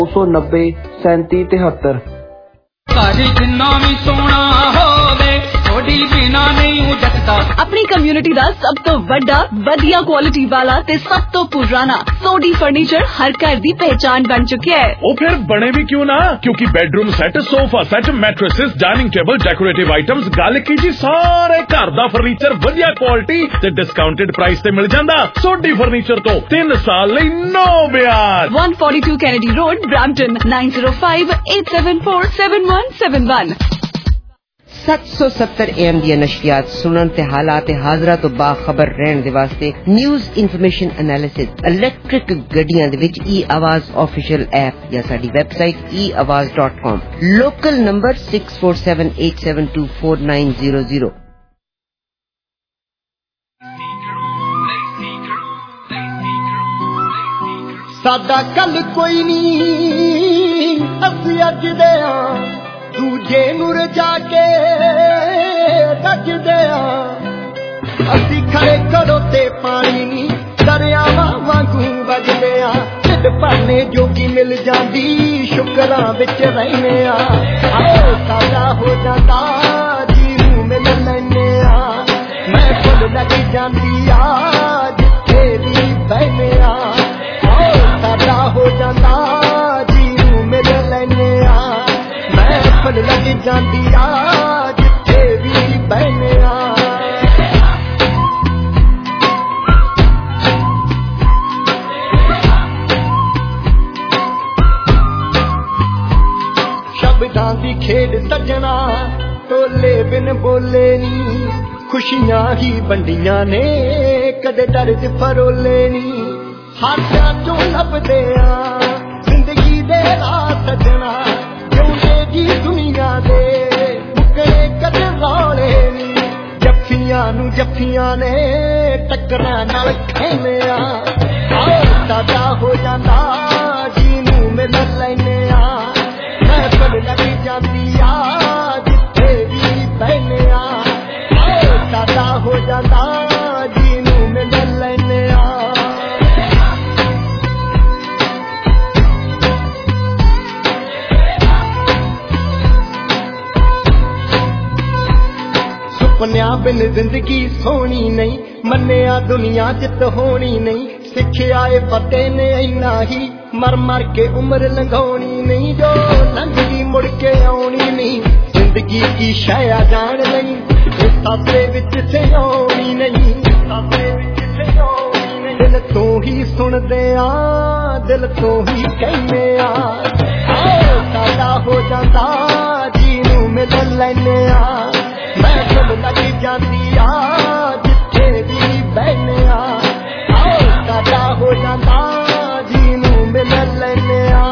290 37 73। अपनी कम्युनिटी दा सब तो बड़ा वधिया क्वालिटी वाला ते सब तो पुराना सोडी फर्नीचर हर घर दी पहचान बन चुके है। वो फिर बने भी क्यों ना, क्योंकि bedroom set, sofa set, mattresses, dining table, decorative items, गल की जी सारे घर दा फर्नीचर वधिया क्वालिटी ते डिस्काउंटेड प्राइस ते मिल जांदा। सोडी फर्नीचर तो 3 साल लई नो ब्याज। 142 कैनेडी रोड, ब्रैम्पटन 9058747171। 770 AM ਦੀਆਂ ਨਸ਼ਰੀਆਤ ਸੁਣਨ ਤੇ ਹਾਲਾਤ ਹਾਜ਼ਰਾ ਤੋਂ ਬਾਖਬਰ ਰਹਿਣ ਦੇ ਵਾਸਤੇ ਨਿਊਜ਼ ਇਨਫੋਰਮੇਸ਼ਨ ਐਨਾਲਿਸਿਸ ਇਲੈਕਟ੍ਰਿਕ ਗੱਡੀਆਂ ਦੇ ਵਿੱਚ e-आवाज ऑफिशियल ऐप या ਸਾਡੀ ਵੈਬਸਾਈਟ eawaz.com। Local number 6478724900। ਸਾਡਾ ਕੱਲ ਕੋਈ ਨਹੀਂ ਅਸੀਂ ਅੱਜ ਦੇ ਆ ਦੂਜੇ ਨੂੰ ਰਜਾ ਕੇ ਰੱਜਦੇ ਆ ਅਸੀਂ ਖੜੇ ਕਰੋ ਤੇ ਪਾਣੀ ਨਹੀਂ ਦਰਿਆਵਾਂ ਵਾਂਗੂ ਵਗਦੇ ਆ ਢਿੱਡ ਭਰਨੇ ਜੋਗੀ ਮਿਲ ਜਾਂਦੀ ਸ਼ੁਕਰਾਂ ਵਿੱਚ ਰਹਿੰਦੇ ਆ ਆਓ ਸਾਡਾ ਹੋ ਜਾਂਦਾ ਜੀ ਨੂੰ ਮਿਲ ਲੈਨੇ ਆ ਮੈਂ ਫੁੱਲ ਲੱਗ ਜਾਂਦੀ ਆ ਜਿੱਥੇ ਵੀ ਬਹਿਨੇ ਆ ਆਓ ਸਾਡਾ ਹੋ ਜਾਂਦਾ ਜੀ ਨੂੰ ਮਿਲ ਲੈਨੇ ਆ फल लग जाती आ जिथे भी बहने आ शब्दां दी खेड सजना टोले बिन बोले नी खुशियां ही बंडियां ने कदे दर्द फरोले नी हाथां चों लभदे आ जिंदगी दे राह सजना जी दुनिया दे मुकरे कदे रौले नी जफ्फियां ने टक्करां नाल खेने आ आओ सादा हो जांदा जी नू मिल लैने आ मैं फल लग जांदी आ जिथे भी बहने आ आओ सादा हो जांदा जी नू मिल लैने आ सुपनिया बिन जिंदगी सोनी नहीं मन्निया दुनिया जित होनी नहीं सिखिया फतेह ने इना ही मर मर के उम्र लंघानी नहीं जो लंघी मुड़ के आनी नहीं जिंदगी की शाया जान नहीं इस साथे विच से आनी नहीं दिल तो ही सुनदे आ दिल तो ही कहने आ आओ सादा हो जांदा जी नू मिल लैने आ मैं फुल लग जाती आ जिथे भी बहने आ आओ सादा हो जाता जी नू मिल लैने आ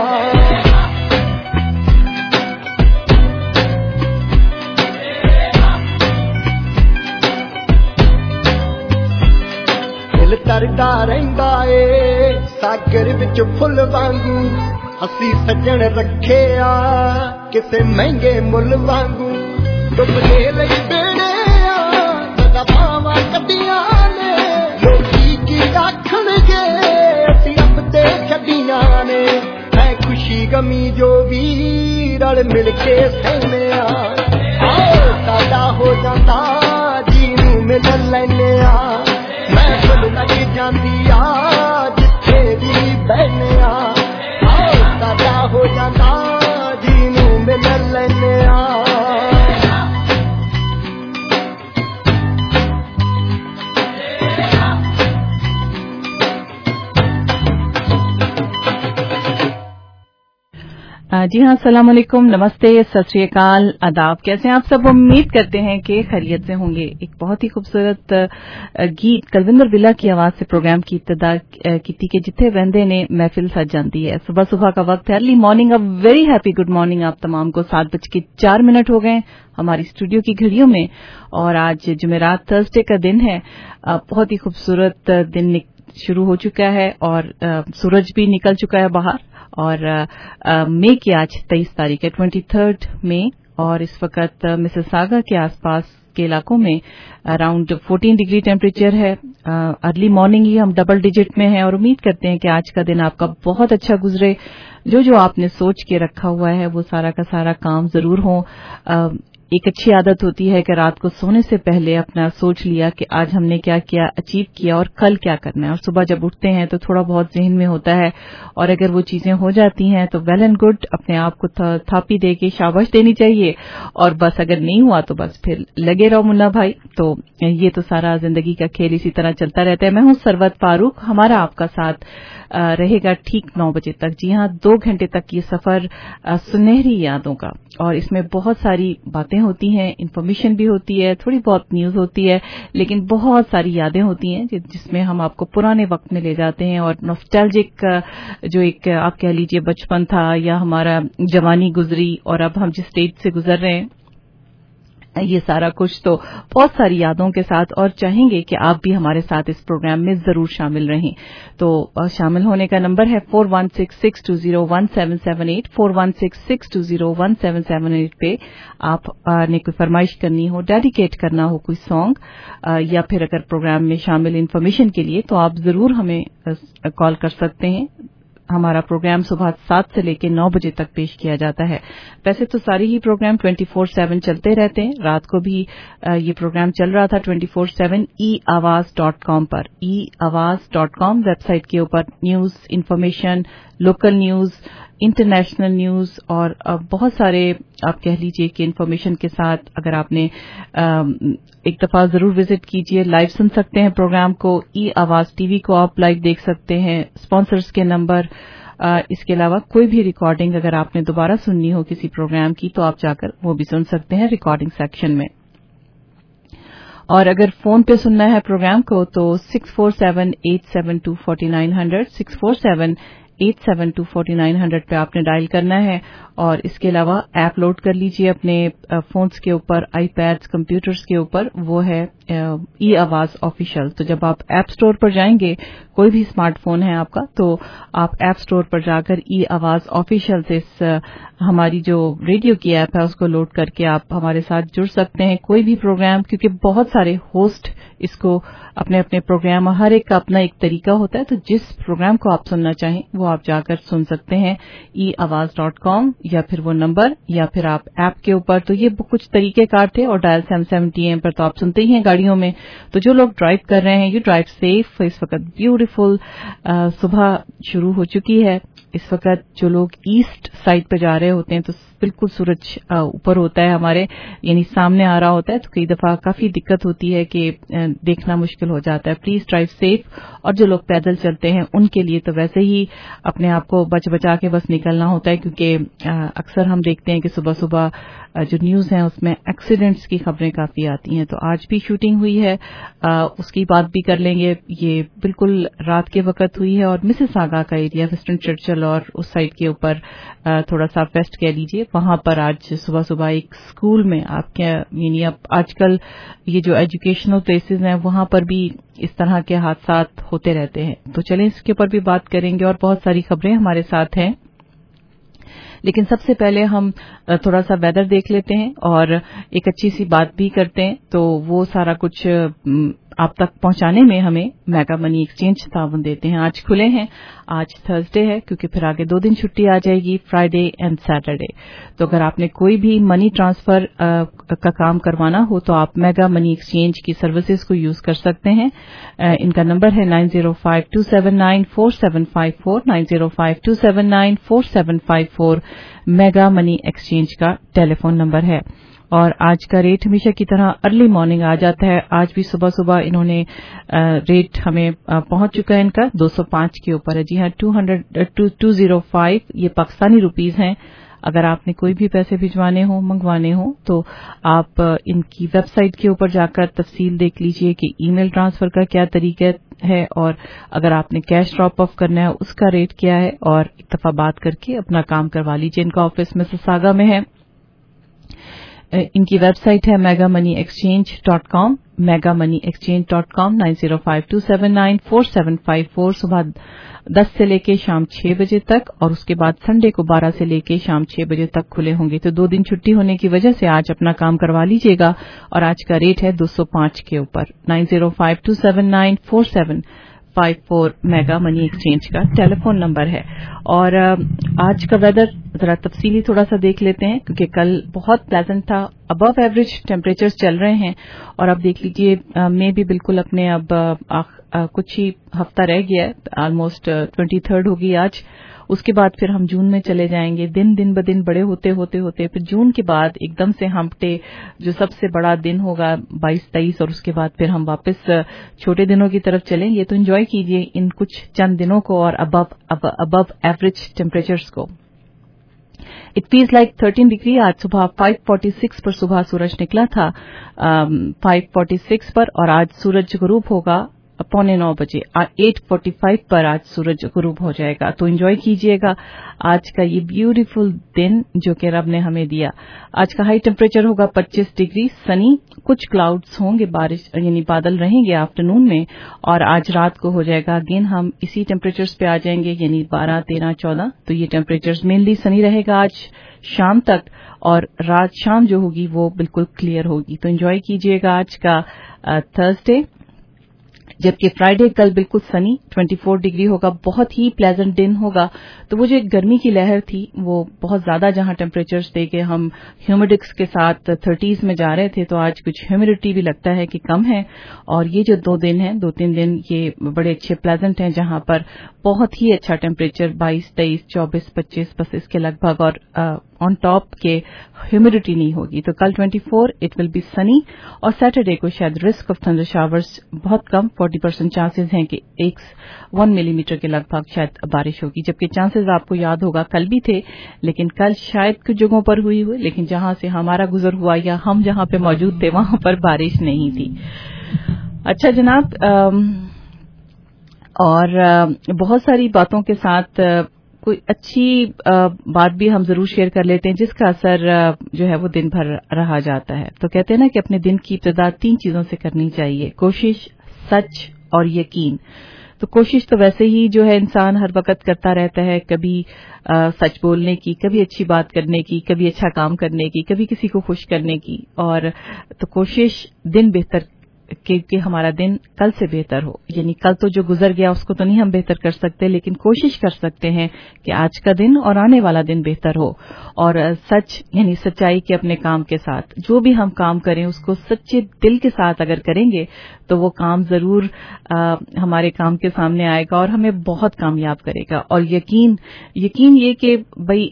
दिल तरदा रहिंदा ए सागर विच फुल वांगू असी सजण रखे आ किसे महंगे मुल वांगू डुबने लई बेड़े आ बावा कटिया ने लोकी की आखणगे असी अब ते छड़ियां ने है खुशी गमी जो भी रल मिल के सहने आओ सादा हो जाता जी नू मिल लैने आ मैं फुल लग जाती आ जिथे भी बहने आओ सादा हो जाता जी नू मिल लैने आ जी हाँ, अस्सलाम वालेकुम, नमस्ते, सत श्री अकाल, आदाब। कैसे हैं आप सब? उम्मीद करते हैं कि खैरियत से होंगे। एक बहुत ही खूबसूरत गीत कलविंदर बिला की आवाज से प्रोग्राम की इब्तिदा की थी कि जिथे वहंदे ने महफिल सज जाती है। सुबह सुबह का वक्त है, early morning, a very happy good morning आप तमाम को। 7:04 हो गए हमारी स्टूडियो की घड़ियों में और आज जुमेरात थर्सडे का दिन है। बहुत ही खूबसूरत दिन शुरू हो चुका है और सूरज भी निकल चुका है बाहर और मई की आज 23 तारीख है, 23 मई, और इस वक्त मिसिसागा के आसपास के इलाकों में अराउंड 14 डिग्री टेम्परेचर है। अर्ली मॉर्निंग ही हम डबल डिजिट में हैं और उम्मीद करते हैं कि आज का दिन आपका बहुत अच्छा गुजरे। जो आपने सोच के रखा हुआ है वो सारा का सारा काम जरूर हो। एक अच्छी आदत होती है कि रात को सोने से पहले अपना सोच लिया कि आज हमने क्या किया, अचीव किया और कल क्या करना है, और सुबह जब उठते हैं तो थोड़ा बहुत जहन में होता है, और अगर वो चीजें हो जाती हैं तो वेल एंड गुड, अपने आप को थापी दे के शाबाश देनी चाहिए, और बस अगर नहीं हुआ तो बस फिर लगे रहो मुन्ना भाई। तो ये तो सारा जिंदगी का खेल इसी तरह चलता रहता है। मैं हूं सरवत फारूक, हमारा आपका साथ रहेगा ठीक 9 बजे तक। जी हां, 2 घंटे तक ये सफर सुनहरी यादों का, और इसमें बहुत सारी बातें होती हैं, इन्फॉर्मेशन भी होती है, थोड़ी बहुत न्यूज होती है, लेकिन बहुत सारी यादें होती हैं जिसमें हम आपको पुराने वक्त में ले जाते हैं, और नॉस्टैल्जिक जो एक आप कह लीजिए बचपन था या हमारा जवानी गुजरी और अब हम जिस स्टेज से गुजर रहे हैं, ये सारा कुछ तो बहुत सारी यादों के साथ, और चाहेंगे कि आप भी हमारे साथ इस प्रोग्राम में जरूर शामिल रहें। तो शामिल होने का नंबर है 4166201778, 4166201778 पे आप ने कोई फरमाइश करनी हो, डेडिकेट करना हो कोई सॉन्ग, या फिर अगर प्रोग्राम में शामिल इन्फॉर्मेशन के लिए, तो आप जरूर हमें कॉल कर सकते हैं। हमारा प्रोग्राम सुबह 7 से लेकर 9 बजे तक पेश किया जाता है। वैसे तो सारी ही प्रोग्राम 24/7 चलते रहते हैं। रात को भी ये प्रोग्राम चल रहा था 24/7 eawaz.com पर। eawaz.com वेबसाइट के ऊपर news, information, local news, international news और बहुत सारे आप कह लीजिए कि इन्फॉर्मेशन के साथ, अगर आपने एक दफा जरूर विजिट कीजिए। लाइव सुन सकते हैं प्रोग्राम को। ई आवाज टीवी को आप लाइव देख सकते हैं। स्पॉन्सर्स के नंबर, इसके अलावा कोई भी रिकॉर्डिंग अगर आपने दोबारा सुननी हो किसी प्रोग्राम की, तो आप जाकर वो भी सुन सकते हैं रिकॉर्डिंग सेक्शन में। और अगर फोन पे सुनना है प्रोग्राम को तो 647-872-4900, 647-872-4900 पे आपने डायल करना है। और इसके अलावा ऐप लोड कर लीजिए अपने फोन्स के ऊपर, आईपैड्स, कंप्यूटर्स के ऊपर, वो है ई आवाज ऑफिशियल। तो जब आप ऐप स्टोर पर जाएंगे, कोई भी स्मार्टफोन है आपका, तो आप ऐप स्टोर पर जाकर ई आवाज ऑफिशियल से इस हमारी जो रेडियो की ऐप है उसको लोड करके आप हमारे साथ जुड़ सकते हैं। कोई भी प्रोग्राम, क्योंकि बहुत सारे होस्ट इसको अपने अपने प्रोग्राम, हर एक का अपना एक तरीका होता है, तो जिस प्रोग्राम को आप सुनना चाहें वो आप जाकर सुन सकते हैं eawaz.com, या फिर वो नंबर, या फिर आप ऐप के ऊपर। तो ये कुछ तरीकेकार थे। और डायल 770 पर तो आप सुनते ही हैं गाड़ियों में। तो जो लोग ड्राइव कर रहे हैं, यू ड्राइव सेफ। इस वक्त ब्यूटीफुल सुबह शुरू हो चुकी है। इस वक्त जो लोग ईस्ट साइड पे जा रहे होते हैं तो बिल्कुल सूरज ऊपर होता है हमारे, यानी सामने आ रहा होता है, तो कई दफा काफी दिक्कत होती है कि देखना मुश्किल हो जाता है। Please drive safe. और जो लोग पैदल चलते हैं उनके लिए तो वैसे ही अपने आप को बचा के बस निकलना होता है, क्योंकि अक्सर हम देखते हैं कि सुबह सुबह जो न्यूज है उसमें एक्सीडेंट्स की खबरें काफी आती हैं। तो आज भी शूटिंग हुई है, उसकी बात भी कर लेंगे। ये बिल्कुल रात के वक्त हुई है, और मिसिसागा का एरिया, वेस्टर्न चर्चिल और उस साइड के ऊपर थोड़ा सा वेस्ट कह लीजिए, वहां पर आज सुबह सुबह एक स्कूल में आपके, यानी अब आजकल ये जो एजुकेशनल प्लेसेस हैं वहां पर भी इस तरह के हादसा होते रहते हैं। तो चलें इसके ऊपर भी बात करेंगे, और बहुत सारी खबरें हमारे साथ हैं। लेकिन सबसे पहले हम थोड़ा सा वेदर देख लेते हैं और एक अच्छी सी बात भी करते हैं। तो वो सारा कुछ आप तक पहुंचाने में हमें मेगा मनी एक्सचेंज ताउन देते हैं। आज खुले हैं, आज थर्सडे है, क्योंकि फिर आगे 2 दिन छुट्टी आ जाएगी, फ्राइडे एंड सैटरडे। तो अगर आपने कोई भी मनी ट्रांसफर का काम करवाना हो तो आप मेगा मनी एक्सचेंज की सर्विसेज को यूज कर सकते हैं। इनका नंबर है 9052794754, 9052794754 मेगा मनी एक्सचेंज का टेलीफोन नंबर है। और आज का रेट हमेशा की तरह अर्ली मॉर्निंग आ जाता है। आज भी सुबह सुबह इन्होंने रेट हमें पहुंच चुका है, इनका 205 के ऊपर है। जी हाँ, 205 ये पाकिस्तानी रुपीस हैं। अगर आपने कोई भी पैसे भिजवाने हो, मंगवाने हो, तो आप इनकी वेबसाइट के ऊपर जाकर तफसील देख लीजिए कि ईमेल ट्रांसफर का क्या तरीका है, और अगर आपने कैश ड्रॉप ऑफ करना है उसका रेट क्या है, और एक दफा बात करके अपना काम करवा लीजिए। इनका ऑफिस मिसिसागा में है। इनकी वेबसाइट है megamoneyexchange.com, megamoneyexchange.com, 9052794754 सुबह 10 से लेके शाम 6 बजे तक और उसके बाद संडे को 12 से लेके शाम 6 बजे तक खुले होंगे। तो 2 दिन छुट्टी होने की वजह से आज अपना काम करवा लीजिएगा और आज का रेट है 205 के ऊपर। 9052794754 मेगा मनी एक्सचेंज का टेलीफोन नंबर है। और आज का वेदर जरा तफसीली थोड़ा सा देख लेते हैं क्योंकि कल बहुत प्लेजेंट था, अबव एवरेज टेम्परेचर्स चल रहे हैं और अब देख लीजिए मई भी बिल्कुल अपने अब कुछ ही हफ्ता रह गया है, ऑलमोस्ट 23 होगी आज। उसके बाद फिर हम जून में चले जाएंगे। दिन ब दिन बड़े होते फिर जून के बाद एकदम से हमटे जो सबसे बड़ा दिन होगा 22-23 और उसके बाद फिर हम वापस छोटे दिनों की तरफ चलेंगे। तो एंजॉय कीजिए इन कुछ चंद दिनों को और अबव एवरेज टेम्परेचर्स को। It feels like 13 degree. आज सुबह 5:46 पर सुबह सूरज निकला था 5:46 पर और आज सूरज गुरूब होगा 8:45 बजे। 8:45 पर आज सूरज गुरूब हो जाएगा। तो एंजॉय कीजिएगा आज का ये ब्यूटीफुल दिन जो कि रब ने हमें दिया। आज का हाई टेम्परेचर होगा 25 डिग्री, सनी, कुछ क्लाउड्स होंगे, बारिश यानी बादल रहेंगे आफ्टरनून में और आज रात को हो जाएगा अगेन हम इसी टेम्परेचर्स पे आ जाएंगे यानी 12, 13, 14। तो ये टेम्परेचर्स मेनली सनी रहेगा आज शाम तक और रात शाम जो होगी वो बिल्कुल क्लियर होगी। तो एंजॉय कीजिएगा आज का थर्सडे। जबकि फ्राइडे कल बिल्कुल सनी 24 डिग्री होगा, बहुत ही प्लेजेंट दिन होगा। तो वो जो एक गर्मी की लहर थी वो बहुत ज्यादा जहां टेम्परेचर्स थे कि हम ह्यूमिडिक्स के साथ 30s में जा रहे थे, तो आज कुछ ह्यूमिडिटी भी लगता है कि कम है। और ये जो 2-3 दिन ये बड़े अच्छे प्लेजेंट हैं जहां पर बहुत ही अच्छा टेम्परेचर 22, 23, 24, 25 बस इसके लगभग और ऑन टॉप के ह्यूमिडिटी नहीं होगी। तो कल 24 इट विल बी सनी और सैटरडे को शायद रिस्क ऑफ थंडर शावर्स बहुत कम, 40% चांसेस हैं कि 1 मिलीमीटर के लगभग शायद बारिश होगी। जबकि चांसेस आपको याद होगा कल भी थे, लेकिन कल शायद कुछ जगहों पर हुई लेकिन जहां से हमारा गुजर हुआ या हम जहां पे मौजूद थे वहां पर बारिश नहीं थी। अच्छा जनाब, और बहुत सारी बातों के साथ कोई अच्छी बात भी हम जरूर शेयर कर लेते हैं जिसका असर जो है वो दिन भर रहा जाता है। तो कहते हैं ना कि अपने दिन की इब्तिदा 3 चीजों से करनी चाहिए, कोशिश, सच और यकीन। तो कोशिश तो वैसे ही जो है इंसान हर वक्त करता रहता है, कभी सच बोलने की, कभी अच्छी बात करने की, कभी अच्छा काम करने की, कभी किसी को खुश करने की। और तो कोशिश दिन बेहतर कि हमारा दिन कल से बेहतर हो, यानी कल तो जो गुजर गया उसको तो नहीं हम बेहतर कर सकते, लेकिन कोशिश कर सकते हैं कि आज का दिन और आने वाला दिन बेहतर हो। और सच यानी सच्चाई के अपने काम के साथ जो भी हम काम करें उसको सच्चे दिल के साथ अगर करेंगे तो वो काम जरूर हमारे काम के सामने आएगा और हमें बहुत कामयाब करेगा। और यकीन ये कि भाई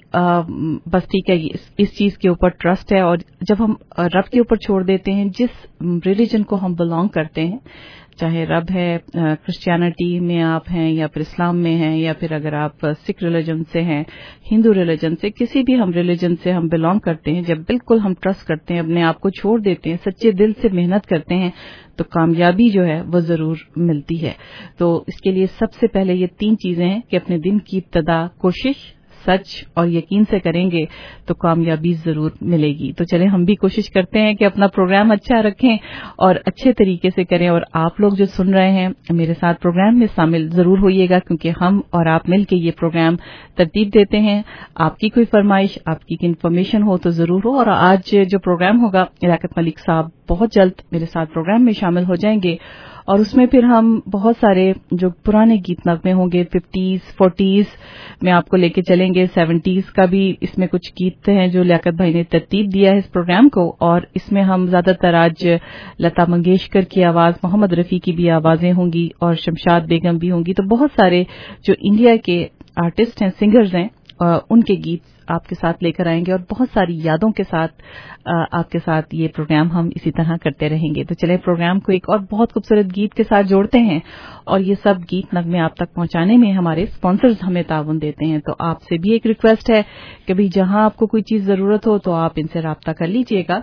बस ठीक है, इस चीज के ऊपर ट्रस्ट है और जब हम रब के ऊपर छोड़ देते हैं, जिस रिलीजन को हम बिलोंग करते हैं, चाहे रब है क्रिश्चियनिटी में आप हैं या फिर इस्लाम में हैं या फिर अगर आप सिख रिलीजन से हैं, हिंदू रिलीजन से, किसी भी हम रिलीजन से हम बिलोंग करते हैं, जब बिल्कुल हम ट्रस्ट करते हैं, अपने आप को छोड़ देते हैं, सच्चे दिल से मेहनत करते हैं तो कामयाबी जो है वो जरूर मिलती है। तो इसके लिए सबसे पहले ये 3 चीजें हैं कि अपने दिन की इब्तिदा कोशिश, सच और यकीन से करेंगे तो कामयाबी जरूर मिलेगी। तो चलें हम भी कोशिश करते हैं कि अपना प्रोग्राम अच्छा रखें और अच्छे तरीके से करें। और आप लोग जो सुन रहे हैं मेरे साथ प्रोग्राम में शामिल जरूर होइएगा क्योंकि हम और आप मिलकर ये प्रोग्राम तरतीब देते हैं। आपकी कोई फरमाइश, आपकी कोई इन्फॉर्मेशन हो तो जरूर हो। और आज जो प्रोग्राम होगा, लियाकत मलिक साहब बहुत जल्द मेरे साथ प्रोग्राम में शामिल हो जाएंगे और उसमें फिर हम बहुत सारे जो पुराने गीत नगमे होंगे 50s 40s में आपको लेके चलेंगे, 70s का भी इसमें कुछ गीत हैं जो लियाकत भाई ने तरतीब दिया है इस प्रोग्राम को। और इसमें हम ज्यादातर आज लता मंगेशकर की आवाज, मोहम्मद रफी की भी आवाजें होंगी और शमशाद बेगम भी होंगी। तो बहुत सारे जो इंडिया के आर्टिस्ट हैं, सिंगर्स हैं, उनके गीत आपके साथ लेकर आएंगे और बहुत सारी यादों के साथ आपके साथ ये प्रोग्राम हम इसी तरह करते रहेंगे। तो चले प्रोग्राम को एक और बहुत खूबसूरत गीत के साथ जोड़ते हैं और ये सब गीत नगमे आप तक पहुंचाने में हमारे स्पॉन्सर्स हमें ताउन देते हैं। तो आपसे भी एक रिक्वेस्ट है कि भाई जहां आपको कोई चीज जरूरत हो तो आप इनसे राब्ता कर लीजिएगा।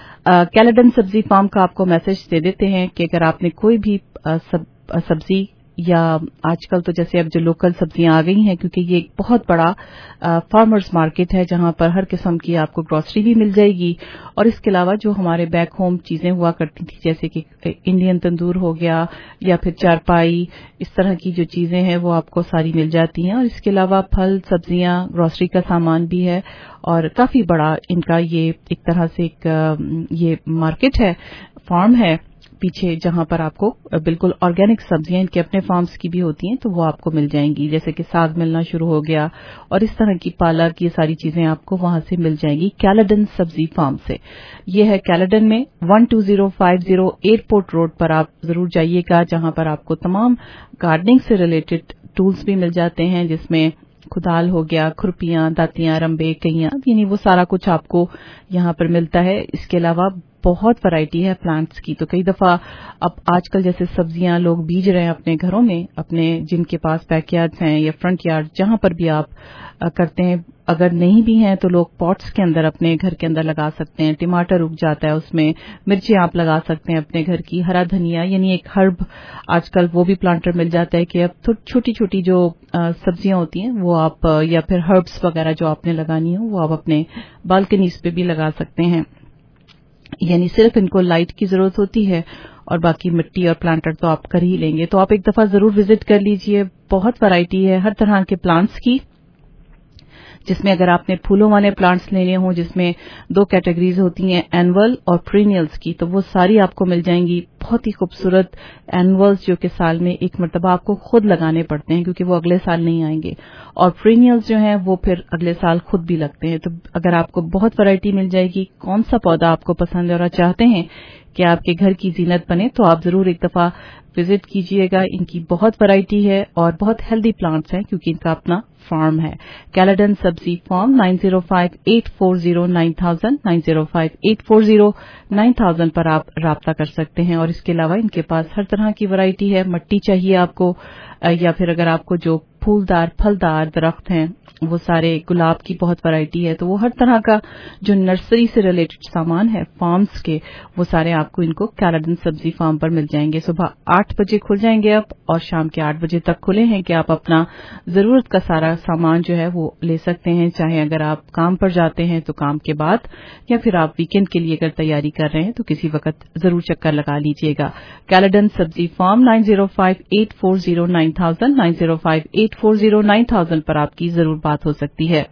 कैलेडन सब्जी फार्म का आपको मैसेज दे देते हैं कि अगर आपने कोई भी सब्जी या आजकल तो जैसे अब जो लोकल सब्जियां आ गई हैं, क्योंकि ये एक बहुत बड़ा फार्मर्स मार्केट है जहां पर हर किस्म की आपको ग्रोसरी भी मिल जाएगी। और इसके अलावा जो हमारे बैक होम चीजें हुआ करती थी, जैसे कि इंडियन तंदूर हो गया या फिर चारपाई, इस तरह की जो चीजें हैं वो आपको सारी मिल जाती हैं। और इसके अलावा फल, सब्जियां, ग्रोसरी का सामान भी है और काफी बड़ा इनका ये एक तरह से एक ये मार्केट है, फार्म है पीछे, जहां पर आपको बिल्कुल ऑर्गेनिक सब्जियां इनके अपने फार्म्स की भी होती हैं तो वो आपको मिल जाएंगी। जैसे कि साग मिलना शुरू हो गया और इस तरह की पालक, ये सारी चीजें आपको वहां से मिल जाएंगी कैलेडन सब्जी फार्म से। ये है कैलेडन में 12050 एयरपोर्ट रोड पर आप जरूर जाइएगा, जहां पर आपको तमाम गार्डनिंग से रिलेटेड टूल्स भी मिल जाते हैं, जिसमें खुदाल हो गया, खुरपियां, दातियां, रंबे, कैया, यानी वो सारा कुछ आपको यहां पर मिलता है। इसके अलावा बहुत वैरायटी है प्लांट्स की। तो कई दफा अब आजकल जैसे सब्जियां लोग बीज रहे हैं अपने घरों में, अपने जिनके पास बैकयार्ड्स हैं या फ्रंट यार्ड, जहां पर भी आप करते हैं, अगर नहीं भी हैं तो लोग पॉट्स के अंदर अपने घर के अंदर लगा सकते हैं। टमाटर उग जाता है उसमें, मिर्ची आप लगा सकते हैं अपने घर की, हरा धनिया, यानी एक हर्ब आजकल वो भी प्लांटर मिल जाता है कि अब छोटी छोटी जो सब्जियां होती हैं वो आप, या फिर हर्ब्स वगैरह जो आपने लगानी हो वो आप अपने बालकनीज पे भी लगा सकते हैं। यानी सिर्फ इनको लाइट की जरूरत होती है और बाकी मिट्टी और प्लांटर तो आप कर ही लेंगे। तो आप एक दफा जरूर विजिट कर लीजिए। बहुत वैरायटी है हर तरह के प्लांट्स की, जिसमें अगर आपने फूलों वाले प्लांट्स लेने हों, जिसमें 2 कैटेगरीज होती हैं, एनुअल और पीरियल्स की, तो वो सारी आपको मिल जाएंगी। बहुत ही खूबसूरत एनुअल्स जो कि साल में एक मरतबा आपको खुद लगाने पड़ते हैं क्योंकि वो अगले साल नहीं आएंगे, और पीरियल्स जो हैं वो फिर अगले साल खुद भी लगते हैं। तो अगर आपको बहुत वैरायटी मिल जाएगी, कौन सा पौधा आपको पसंद है और चाहते हैं कि आपके घर की जीनत बने, तो आप जरूर एक दफा विजिट कीजिएगा। इनकी बहुत वैरायटी है और बहुत हेल्दी प्लांट्स हैं क्योंकि इनका अपना फार्म है। कैलेडन सब्जी फार्म 9058409000 9058409000 पर आप राब्ता कर सकते हैं। और इसके अलावा इनके पास हर तरह की वैरायटी है। मट्टी चाहिए आपको या फिर अगर आपको जो फूलदार फलदार दरख्त हैं, वो सारे गुलाब की बहुत वैरायटी है, तो वो हर तरह का जो नर्सरी से रिलेटेड सामान है फार्म्स के, वो सारे आपको इनको कैलेडन सब्जी फार्म पर मिल जाएंगे। सुबह 8 बजे खुल जाएंगे आप और शाम के 8 बजे तक खुले हैं कि आप अपना जरूरत का सारा सामान जो है वो ले सकते हैं। चाहे अगर आप काम पर जाते हैं तो काम के बाद, या फिर आप वीकेंड के लिए अगर तैयारी कर रहे हैं तो किसी वक्त जरूर चक्कर लगा लीजिएगा। कैलेडन सब्जी फार्म 9058409000 9058409000 पर आपकी जरूर बात हो सकती है।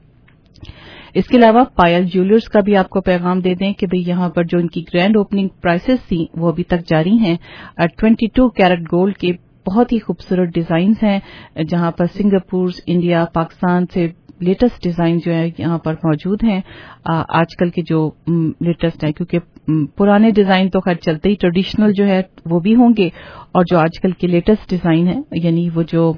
इसके अलावा पायल ज्वेलर्स का भी आपको पैगाम दे दें कि भाई यहां पर जो इनकी ग्रैंड ओपनिंग प्राइसेस थी वो अभी तक जारी हैं। 22 कैरेट गोल्ड के बहुत ही खूबसूरत डिजाइन्स हैं, जहां पर सिंगापुर, इंडिया, पाकिस्तान से लेटेस्ट डिजाइन जो है यहां पर मौजूद हैं। आजकल के जो लेटेस्ट है, क्योंकि पुराने डिजाइन तो खैर चलते ही, ट्रेडिशनल जो है वो भी होंगे, और जो आजकल के लेटेस्ट डिजाइन है, यानी वो जो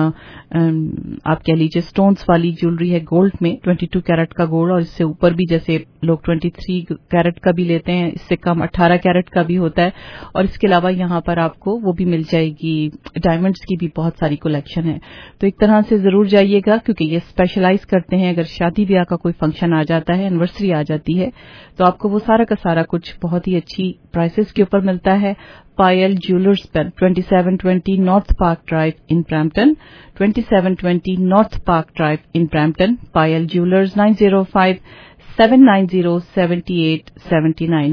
आप कह लीजिए स्टोन्स वाली ज्वेलरी है गोल्ड में, 22 कैरेट का गोल्ड, और इससे ऊपर भी जैसे लोग 23 कैरेट का भी लेते हैं, इससे कम 18 कैरेट का भी होता है। और इसके अलावा यहां पर आपको वो भी मिल जाएगी, डायमंड्स की भी बहुत सारी कलेक्शन है। तो एक तरह से जरूर जाइएगा क्योंकि ये स्पेशलाइज करते हैं। अगर शादी ब्याह का कोई फंक्शन आ जाता है, एनिवर्सरी आ जाती है, तो आपको वो सारा का सारा कुछ बहुत ही अच्छी प्राइसेस के ऊपर मिलता है। पायल ज्वेलर्स पर 2720 North Park Drive in Brampton, 2720 North Park Drive in Brampton. Payal jewellers 9057907879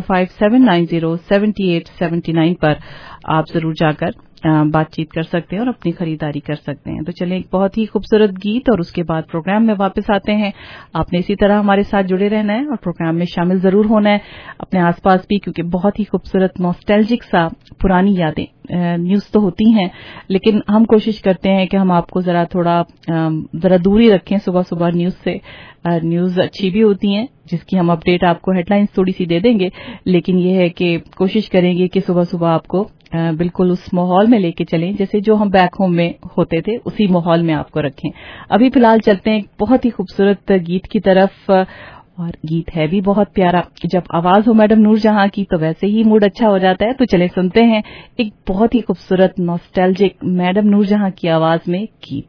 9057907879 पर आप जरूर जाकर बातचीत कर सकते हैं और अपनी खरीदारी कर सकते हैं। तो चलें, एक बहुत ही खूबसूरत गीत और उसके बाद प्रोग्राम में वापस आते हैं। आपने इसी तरह हमारे साथ जुड़े रहना है और प्रोग्राम में शामिल जरूर होना है अपने आसपास भी, क्योंकि बहुत ही खूबसूरत नॉस्टैल्जिक सा पुरानी यादें न्यूज तो होती हैं, लेकिन हम कोशिश करते हैं कि हम आपको जरा दूरी रखें सुबह सुबह न्यूज से। न्यूज अच्छी भी होती हैं जिसकी हम अपडेट आपको हेडलाइंस थोड़ी सी दे देंगे, लेकिन ये है कि कोशिश करेंगे कि सुबह सुबह आपको बिल्कुल उस माहौल में लेके चलें जैसे जो हम बैक होम में होते थे, उसी माहौल में आपको रखें। अभी फिलहाल चलते हैं एक बहुत ही खूबसूरत गीत की तरफ, और गीत है भी बहुत प्यारा। जब आवाज हो मैडम नूरजहां की तो वैसे ही मूड अच्छा हो जाता है। तो चले सुनते हैं एक बहुत ही खूबसूरत नॉस्टैल्जिक मैडम नूरजहां की आवाज में गीत।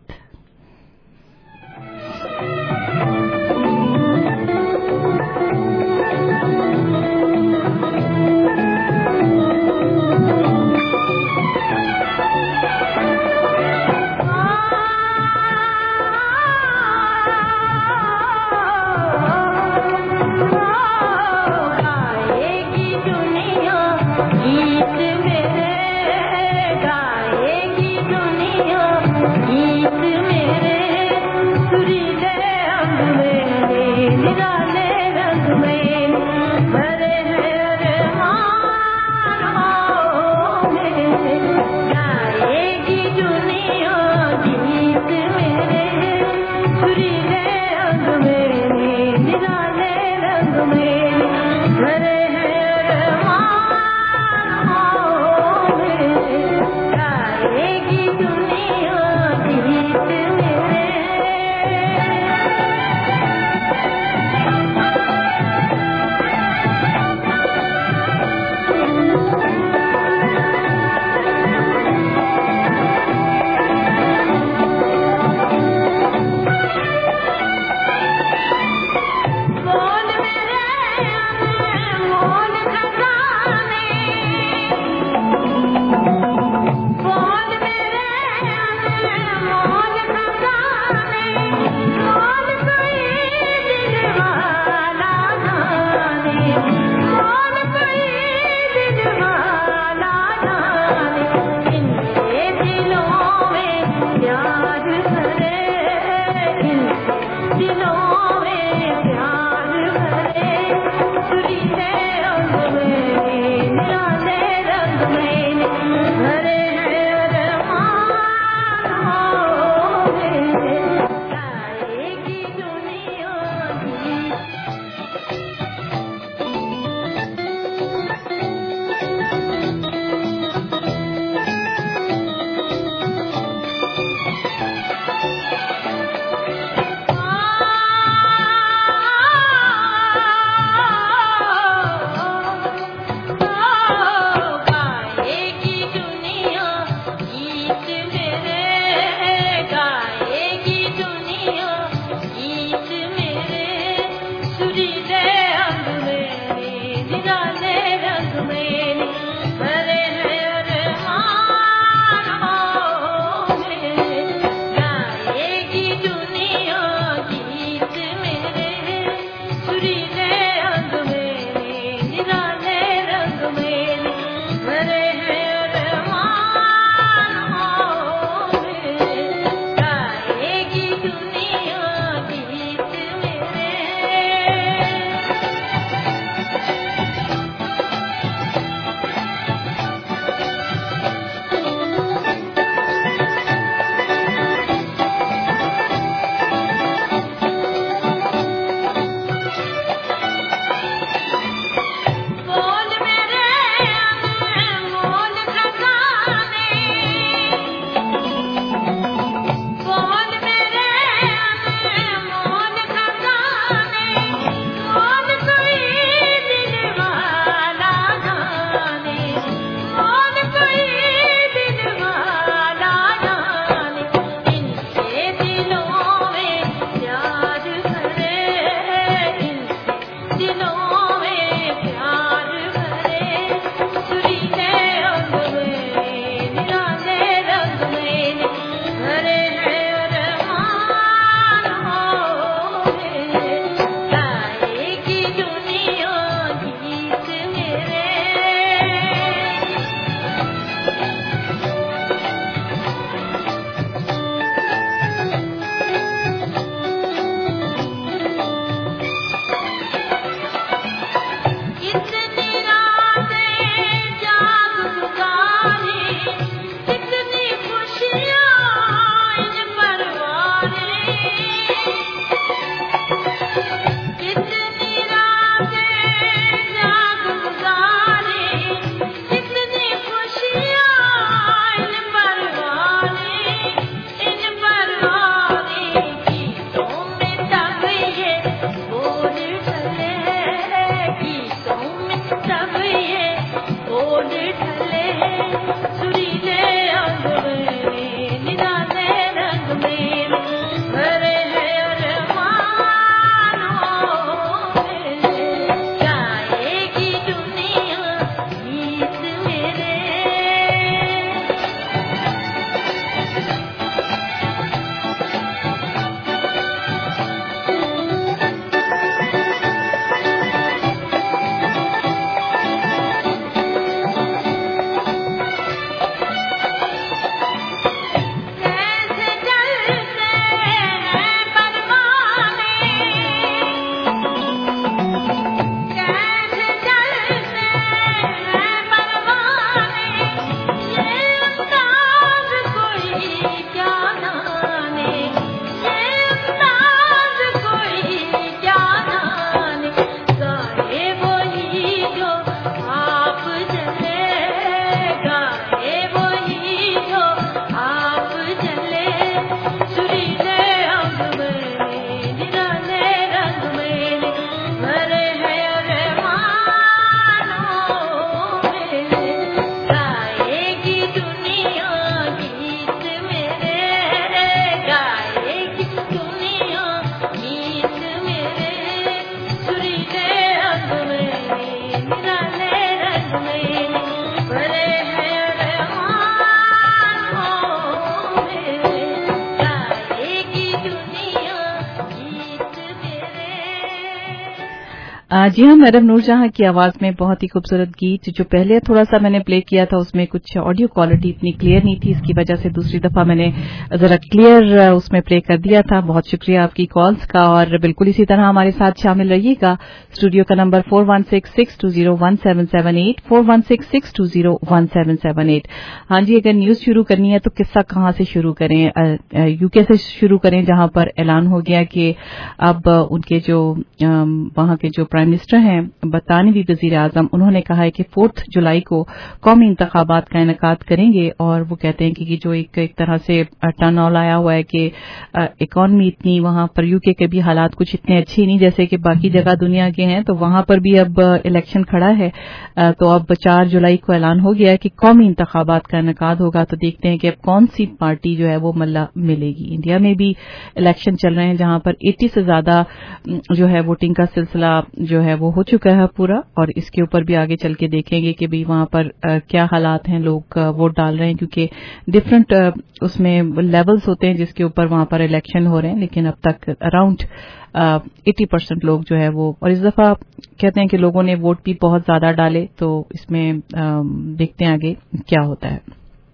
जी हाँ, मैडम नूरजहां की आवाज में बहुत ही खूबसूरत गीत। जो पहले थोड़ा सा मैंने प्ले किया था उसमें कुछ ऑडियो क्वालिटी इतनी क्लियर नहीं थी, इसकी वजह से दूसरी दफा मैंने जरा क्लियर उसमें प्ले कर दिया था। बहुत शुक्रिया आपकी कॉल्स का, और बिल्कुल इसी तरह हमारे साथ शामिल रहिएगा। स्टूडियो का नंबर 4166201778 4166201778। हाँ जी, अगर न्यूज शुरू करनी है तो किस्सा कहाँ से शुरू करें? यूके से शुरू करें, जहां पर ऐलान हो गया कि अब उनके जो वहां के जो प्राइम मिनिस्टर हैं, बरतानवी वजीर आजम, उन्होंने कहा है कि 4 जुलाई को कौमी इंतखाबात का इनेकाद करेंगे। और वो कहते हैं कि जो एक तरह से टर्न ऑल आया हुआ है कि इकॉनमी इतनी वहां पर यूके के भी हालात कुछ इतने अच्छे नहीं जैसे कि बाकी जगह दुनिया के हैं, तो वहां पर भी अब इलेक्शन खड़ा है। तो अब 4 जुलाई को ऐलान हो गया है कि कौमी इंतखाबात का इनेकाद होगा। तो देखते हैं कि अब कौन सी पार्टी जो है वो मल्ला मिलेगी। इंडिया में भी इलेक्शन चल रहे हैं जहां पर 80 से ज्यादा जो है वोटिंग का सिलसिला जो है वो हो चुका है पूरा, और इसके ऊपर भी आगे चल के देखेंगे कि भी वहां पर क्या हालात हैं, लोग वोट डाल रहे हैं, क्योंकि डिफरेंट उसमें लेवल्स होते हैं जिसके ऊपर वहां पर इलेक्शन हो रहे हैं। लेकिन अब तक अराउंड 80% लोग जो है वो, और इस दफा कहते हैं कि लोगों ने वोट भी बहुत ज्यादा डाले। तो इसमें देखते हैं आगे क्या होता है।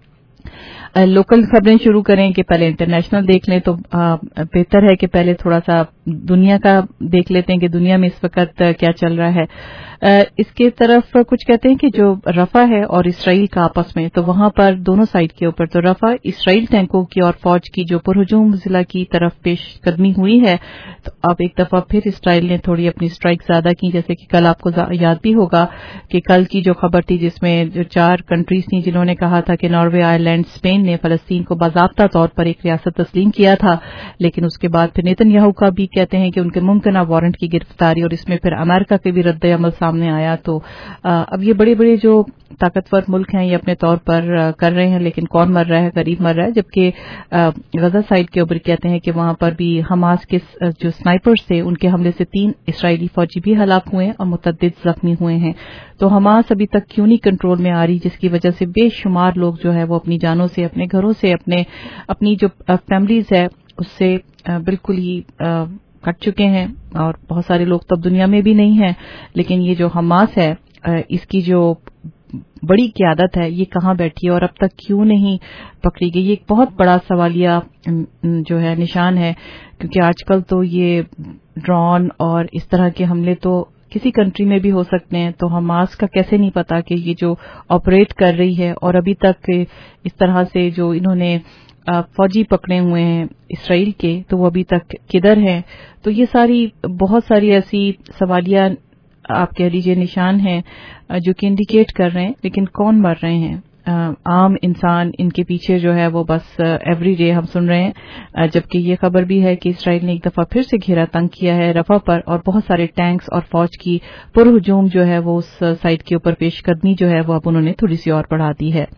लोकल खबरें शुरू करें कि पहले इंटरनेशनल देख लें, तो बेहतर है कि पहले थोड़ा सा दुनिया का देख लेते हैं कि दुनिया में इस वक्त क्या चल रहा है। इसके तरफ कुछ कहते हैं कि जो रफा है और इसराइल का आपस में, तो वहां पर दोनों साइड के ऊपर, तो रफा इसराइल टैंकों की और फौज की जो पुरहुजूम जिला की तरफ पेशकदमी हुई है, तो अब एक दफा फिर इसराइल ने थोड़ी अपनी स्ट्राइक ज्यादा की। जैसे कि कल आपको याद भी होगा कि कल की जो खबर थी जिसमें जो 4 कंट्रीज थी जिन्होंने कहा था कि नॉर्वे, आयरलैंड, स्पेन ने फलस्तीन को बाज़ाब्ता तौर पर एक रियासत तस्लीम किया था, लेकिन उसके बाद फिर नेतन्याहू का भी कहते हैं कि उनके मुमकिन वारंट की गिरफ्तारी, और इसमें फिर अमेरिका के भी रद्द अमल सामने आया। तो अब ये बड़े बड़े जो ताकतवर मुल्क हैं ये अपने तौर पर कर रहे हैं, लेकिन कौन मर रहा है, गरीब मर रहा है। जबकि गजा साइड के ऊपर कहते हैं कि वहां पर भी हमास के जो स्नाइपर्स थे उनके हमले से 3 इसराइली फौजी भी हलाक हुए हैं और मुतअद्दिद जख्मी हुए हैं। तो हमास अभी तक क्यों नहीं कंट्रोल में आ रही, जिसकी वजह से बेशुमार लोग जो है वो अपनी जानों से, अपने घरों से, अपनी जो फैमिलीज है उससे बिल्कुल ही कट चुके हैं, और बहुत सारे लोग तो अब दुनिया में भी नहीं है। लेकिन ये जो हमास है इसकी जो बड़ी क़यादत है ये कहाँ बैठी है और अब तक क्यों नहीं पकड़ी गई, ये एक बहुत बड़ा सवालिया जो है निशान है। क्योंकि आजकल तो ये ड्रोन और इस तरह के हमले तो किसी कंट्री में भी हो सकते हैं, तो हमास का कैसे नहीं पता कि ये जो ऑपरेट कर रही है और अभी तक इस तरह से जो इन्होंने फौजी पकड़े हुए हैं इसराइल के, तो वो अभी तक किधर हैं? तो ये बहुत सारी ऐसी सवालिया आप कह लीजिए निशान हैं जो कि इंडिकेट कर रहे हैं, लेकिन कौन मर रहे हैं? आम इंसान इनके पीछे जो है वो बस एवरीडे हम सुन रहे हैं। जबकि ये खबर भी है कि इसराइल ने एक दफा फिर से घेरा तंग किया है रफा पर, और बहुत सारे टैंक्स और फौज की पुरहुजूम जो है वो उस साइट के ऊपर पेशकदमी जो है वो अब उन्होंने थोड़ी सी और बढ़ा दी है।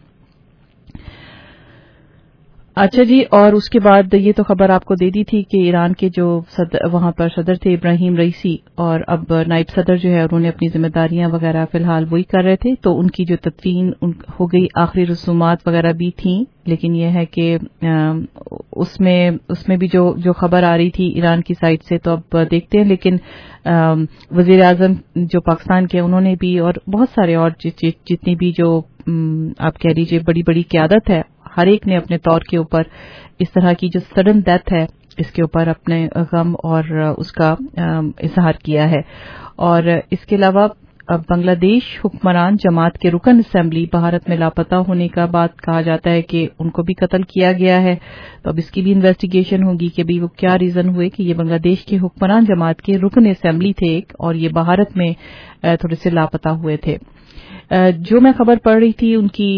अच्छा जी, और उसके बाद ये तो खबर आपको दे दी थी कि ईरान के जो वहां पर सदर थे इब्राहिम रईसी, और अब नायब सदर जो है उन्होंने अपनी जिम्मेदारियां वगैरह फिलहाल वही कर रहे थे, तो उनकी जो तदफीन हो गई, आखिरी रसूमात वगैरह भी थी, लेकिन यह है कि उसमें भी जो खबर आ रही थी ईरान की साइड से, तो अब देखते हैं। लेकिन वजीर आजम जो पाकिस्तान के उन्होंने भी, और बहुत सारे और जितनी भी जो आप कह लीजिए बड़ी बड़ी क़यादत है, हर एक ने अपने तौर के ऊपर इस तरह की जो सडन डेथ है इसके ऊपर अपने गम और उसका इजहार किया है। और इसके अलावा बांग्लादेश हुक्मरान जमात के रुकन असेंबली भारत में लापता होने का बात कहा जाता है कि उनको भी कत्ल किया गया है। तो अब इसकी भी इन्वेस्टिगेशन होगी कि भाई वो क्या रीजन हुए कि ये बांग्लादेश के हुक्मरान जमात के रुकन असेंबली थे और ये भारत में थोड़े से लापता हुए थे। जो मैं खबर पढ़ रही थी उनकी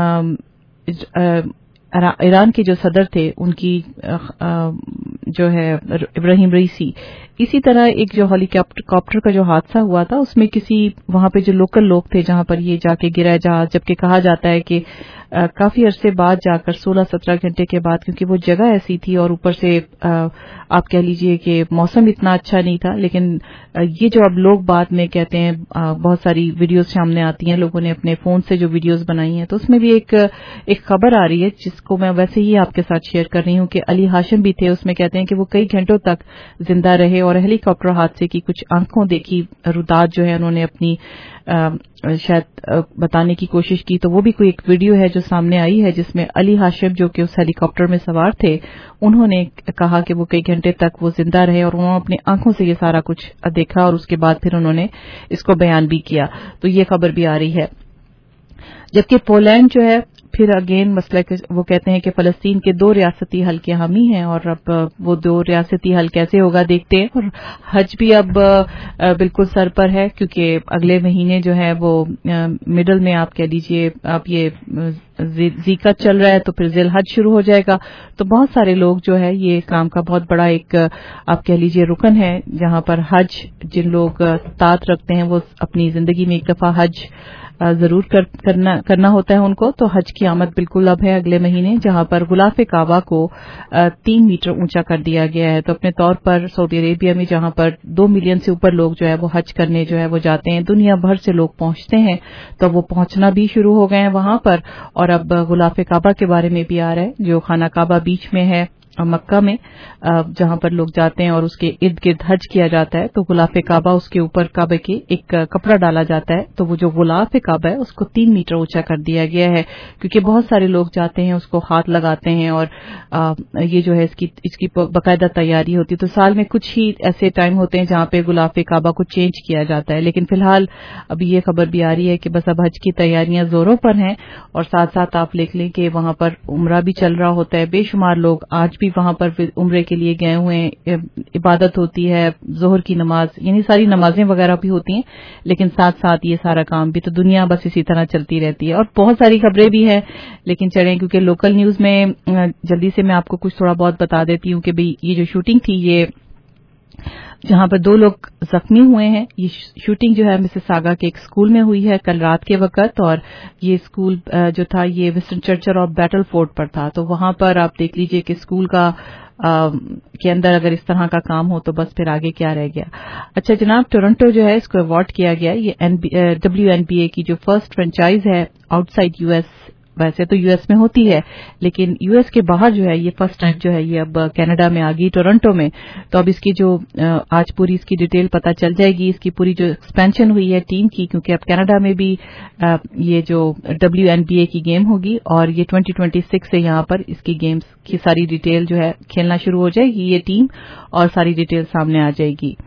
ईरान के जो सदर थे उनकी जो है इब्राहिम रईसी, इसी तरह एक जो हेलीकॉप्टर का जो हादसा हुआ था उसमें किसी वहां पे जो लोकल लोग थे जहां पर ये जाके गिरा जहाज, जबकि कहा जाता है कि काफी अरसे बाद जाकर 16-17 घंटे के बाद, क्योंकि वो जगह ऐसी थी और ऊपर से आप कह लीजिए कि मौसम इतना अच्छा नहीं था। लेकिन ये जो अब लोग बाद में कहते हैं, बहुत सारी वीडियोस सामने आती हैं, लोगों ने अपने फोन से जो वीडियोस बनाई हैं, तो उसमें भी एक खबर आ रही है जिसको मैं वैसे ही आपके साथ शेयर कर रही हूं कि अली हाशिम भी थे। उसमें कहते हैं कि वो कई घंटों तक जिंदा रहे और हेलीकॉप्टर हादसे की कुछ आंखों देखी रुदात जो है उन्होंने अपनी शायद बताने की कोशिश की। तो वो भी कोई एक वीडियो है जो सामने आई है जिसमें अली हाशिम जो कि उस हेलीकॉप्टर में सवार थे, उन्होंने कहा कि वो कई घंटे तक वो जिंदा रहे और उन्होंने अपनी आंखों से ये सारा कुछ देखा और उसके बाद फिर उन्होंने इसको बयान भी किया। तो ये खबर भी आ रही है। जबकि पोलैंड जो है फिर अगेन मसला वो कहते हैं कि फलस्तीन के 2 रियासती हल के हामी हैं और अब वो 2 रियासती हल कैसे होगा देखते हैं। और हज भी अब बिल्कुल सर पर है, क्योंकि अगले महीने जो है वो मिडल में आप कह लीजिए आप ये ज़ीका चल रहा है, तो फिर ज़िल हज शुरू हो जाएगा। तो बहुत सारे लोग जो है ये इस्लाम का बहुत बड़ा एक आप कह लीजिए रुकन है, जहां पर हज जिन लोग तात रखते हैं वो अपनी जिंदगी में एक दफा हज जरूर करना होता है उनको। तो हज की आमद बिल्कुल अब है अगले महीने, जहां पर गुलाफ काबा को 3 मीटर ऊंचा कर दिया गया है। तो अपने तौर पर सऊदी अरेबिया में जहां पर 2 मिलियन से ऊपर लोग जो है वो हज करने जो है वो जाते हैं, दुनिया भर से लोग पहुंचते हैं, तो वो पहुंचना भी शुरू हो गए हैं वहां पर। और अब गुलाफ काबा के बारे में भी आ रहा है, जो खाना काबा बीच में है मक्का में, जहां पर लोग जाते हैं और उसके इर्द गिर्द हज किया जाता है। तो गुलाफ काबा, उसके ऊपर काबे के एक कपड़ा डाला जाता है, तो वो जो गुलाफ काबा है उसको 3 मीटर ऊंचा कर दिया गया है, क्योंकि बहुत सारे लोग जाते हैं उसको हाथ लगाते हैं और ये जो है इसकी बाकायदा तैयारी होती है। तो साल में कुछ ही ऐसे टाइम होते हैं जहां पे गुलाफ काबा को चेंज किया जाता है। लेकिन फिलहाल अभी ये खबर भी आ रही है कि बस अब हज की तैयारियां जोरों पर हैं, और साथ साथ आप लिख लें कि वहां पर उम्रा भी चल रहा होता है। बेशुमार लोग आज भी वहां पर उम्रे के लिए गए हुए हैं, इबादत होती है, जोहर की नमाज, यानी सारी नमाजें वगैरह भी होती हैं, लेकिन साथ साथ ये सारा काम भी। तो दुनिया बस इसी तरह चलती रहती है। और बहुत सारी खबरें भी हैं, लेकिन चलें क्योंकि लोकल न्यूज में जल्दी से मैं आपको कुछ थोड़ा बहुत बता देती हूं कि भाई ये जो शूटिंग थी, ये जहां पर 2 लोग जख्मी हुए हैं, ये शूटिंग जो है मिसिसागा के एक स्कूल में हुई है कल रात के वक्त। और ये स्कूल जो था ये विंस्टन चर्चिल और बैटलफोर्ड पर था। तो वहां पर आप देख लीजिए कि स्कूल का के अंदर अगर इस तरह का काम हो तो बस फिर आगे क्या रह गया। अच्छा जनाब, टोरंटो जो है इसको अवार्ड किया गया। ये WNBA की जो फर्स्ट फ्रेंचाइज है आउटसाइड यूएस, वैसे तो यूएस में होती है लेकिन यूएस के बाहर जो है ये फर्स्ट टाइम जो है ये अब कनाडा में आ गई, टोरंटो में। तो अब इसकी जो आज पूरी इसकी डिटेल पता चल जाएगी, इसकी पूरी जो एक्सपेंशन हुई है टीम की, क्योंकि अब कनाडा में भी ये जो WNBA की गेम होगी और ये 2026 से यहाँ पर इसकी गेम्स की सारी डिटेल जो है खेलना शुरू हो जाएगी ये टीम, और सारी डिटेल सामने आ जाएगी।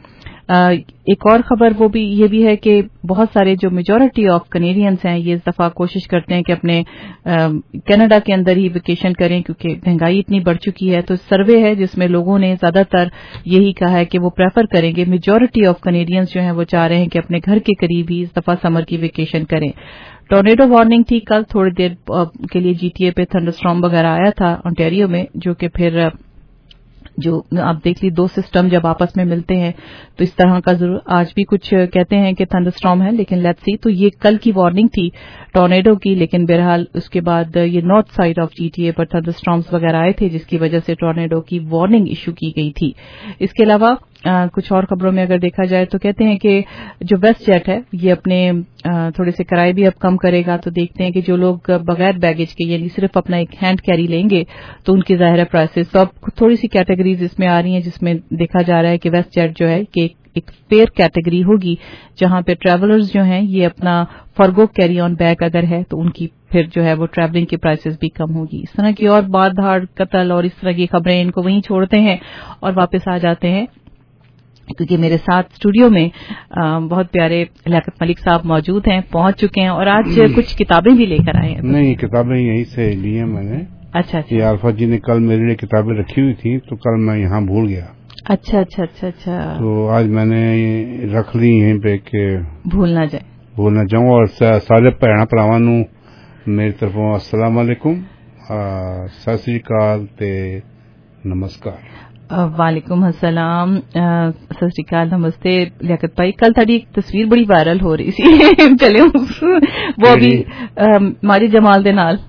एक और खबर वो भी ये भी है कि बहुत सारे जो मेजॉरिटी ऑफ कनेडियंस हैं ये इस दफा कोशिश करते हैं कि अपने कनाडा के अंदर ही वेकेशन करें क्योंकि महंगाई इतनी बढ़ चुकी है। तो सर्वे है जिसमें लोगों ने ज्यादातर यही कहा है कि वो प्रेफर करेंगे, मेजॉरिटी ऑफ कनेडियंस जो हैं वो चाह रहे हैं कि अपने घर के करीब ही इस दफा समर की वेकेशन करें। टॉर्नेडो वार्निंग थी, कल थोड़ी देर के लिए जीटीए पे थंडरस्टॉर्म वगैरह आया था ओंटारियो में, जो कि फिर जो आप देख ली 2 सिस्टम जब आपस में मिलते हैं तो इस तरह का जरूर आज भी कुछ कहते हैं कि थंडरस्टॉर्म है, लेकिन लेट्स सी। तो ये कल की वार्निंग थी टॉर्नेडो की, लेकिन बहरहाल उसके बाद ये नॉर्थ साइड ऑफ जीटीए पर थंडरस्टॉर्म्स वगैरह आए थे जिसकी वजह से टॉर्नेडो की वार्निंग इशू की गई थी। इसके अलावा कुछ और खबरों में अगर देखा जाए तो कहते हैं कि जो वेस्ट जेट है ये अपने थोड़े से किराए भी अब कम करेगा। तो देखते हैं कि जो लोग बगैर बैगेज के यानी सिर्फ अपना एक हैंड कैरी लेंगे तो उनकी जाहिर है प्राइसेस। तो अब थोड़ी सी कैटेगरीज इसमें आ रही हैं जिसमें देखा जा रहा है कि वेस्ट जेट जो है कि एक फेयर कैटेगरी होगी जहां पे ट्रैवलर्स जो हैं ये अपना फॉरगो कैरी ऑन बैग अगर है तो उनकी फिर जो है वो ट्रैवलिंग की प्राइसेस भी कम होगी। इस तरह की और बात धाड़ कत्ल और इस तरह की खबरें इनको वहीं छोड़ते हैं और वापस आ जाते हैं क्योंकि मेरे साथ स्टूडियो में बहुत प्यारे लियाकत मलिक साहब मौजूद हैं, पहुंच चुके हैं और आज कुछ किताबें भी लेकर आए हैं। नहीं, किताबें यहीं से ली हैं मैंने। अच्छा। ये अल्फा जी ने कल मेरे लिए किताबें रखी हुई थी तो कल मैं यहाँ भूल गया। अच्छा। तो आज मैंने रख ली यहीं पे कि भूल ना जाऊं। और सारे भैन भरावां नूं मेरी तरफों अस्सलाम वालेकुम, सत श्री अकाल ते नमस्कार। वालेकुम अस्सलाम, सत श्री अकाल, नमस्ते लियाकत भाई। कल ताड़ी एक तस्वीर बड़ी वायरल हो रही सी चले वो अभी मारी जमाल दे नाल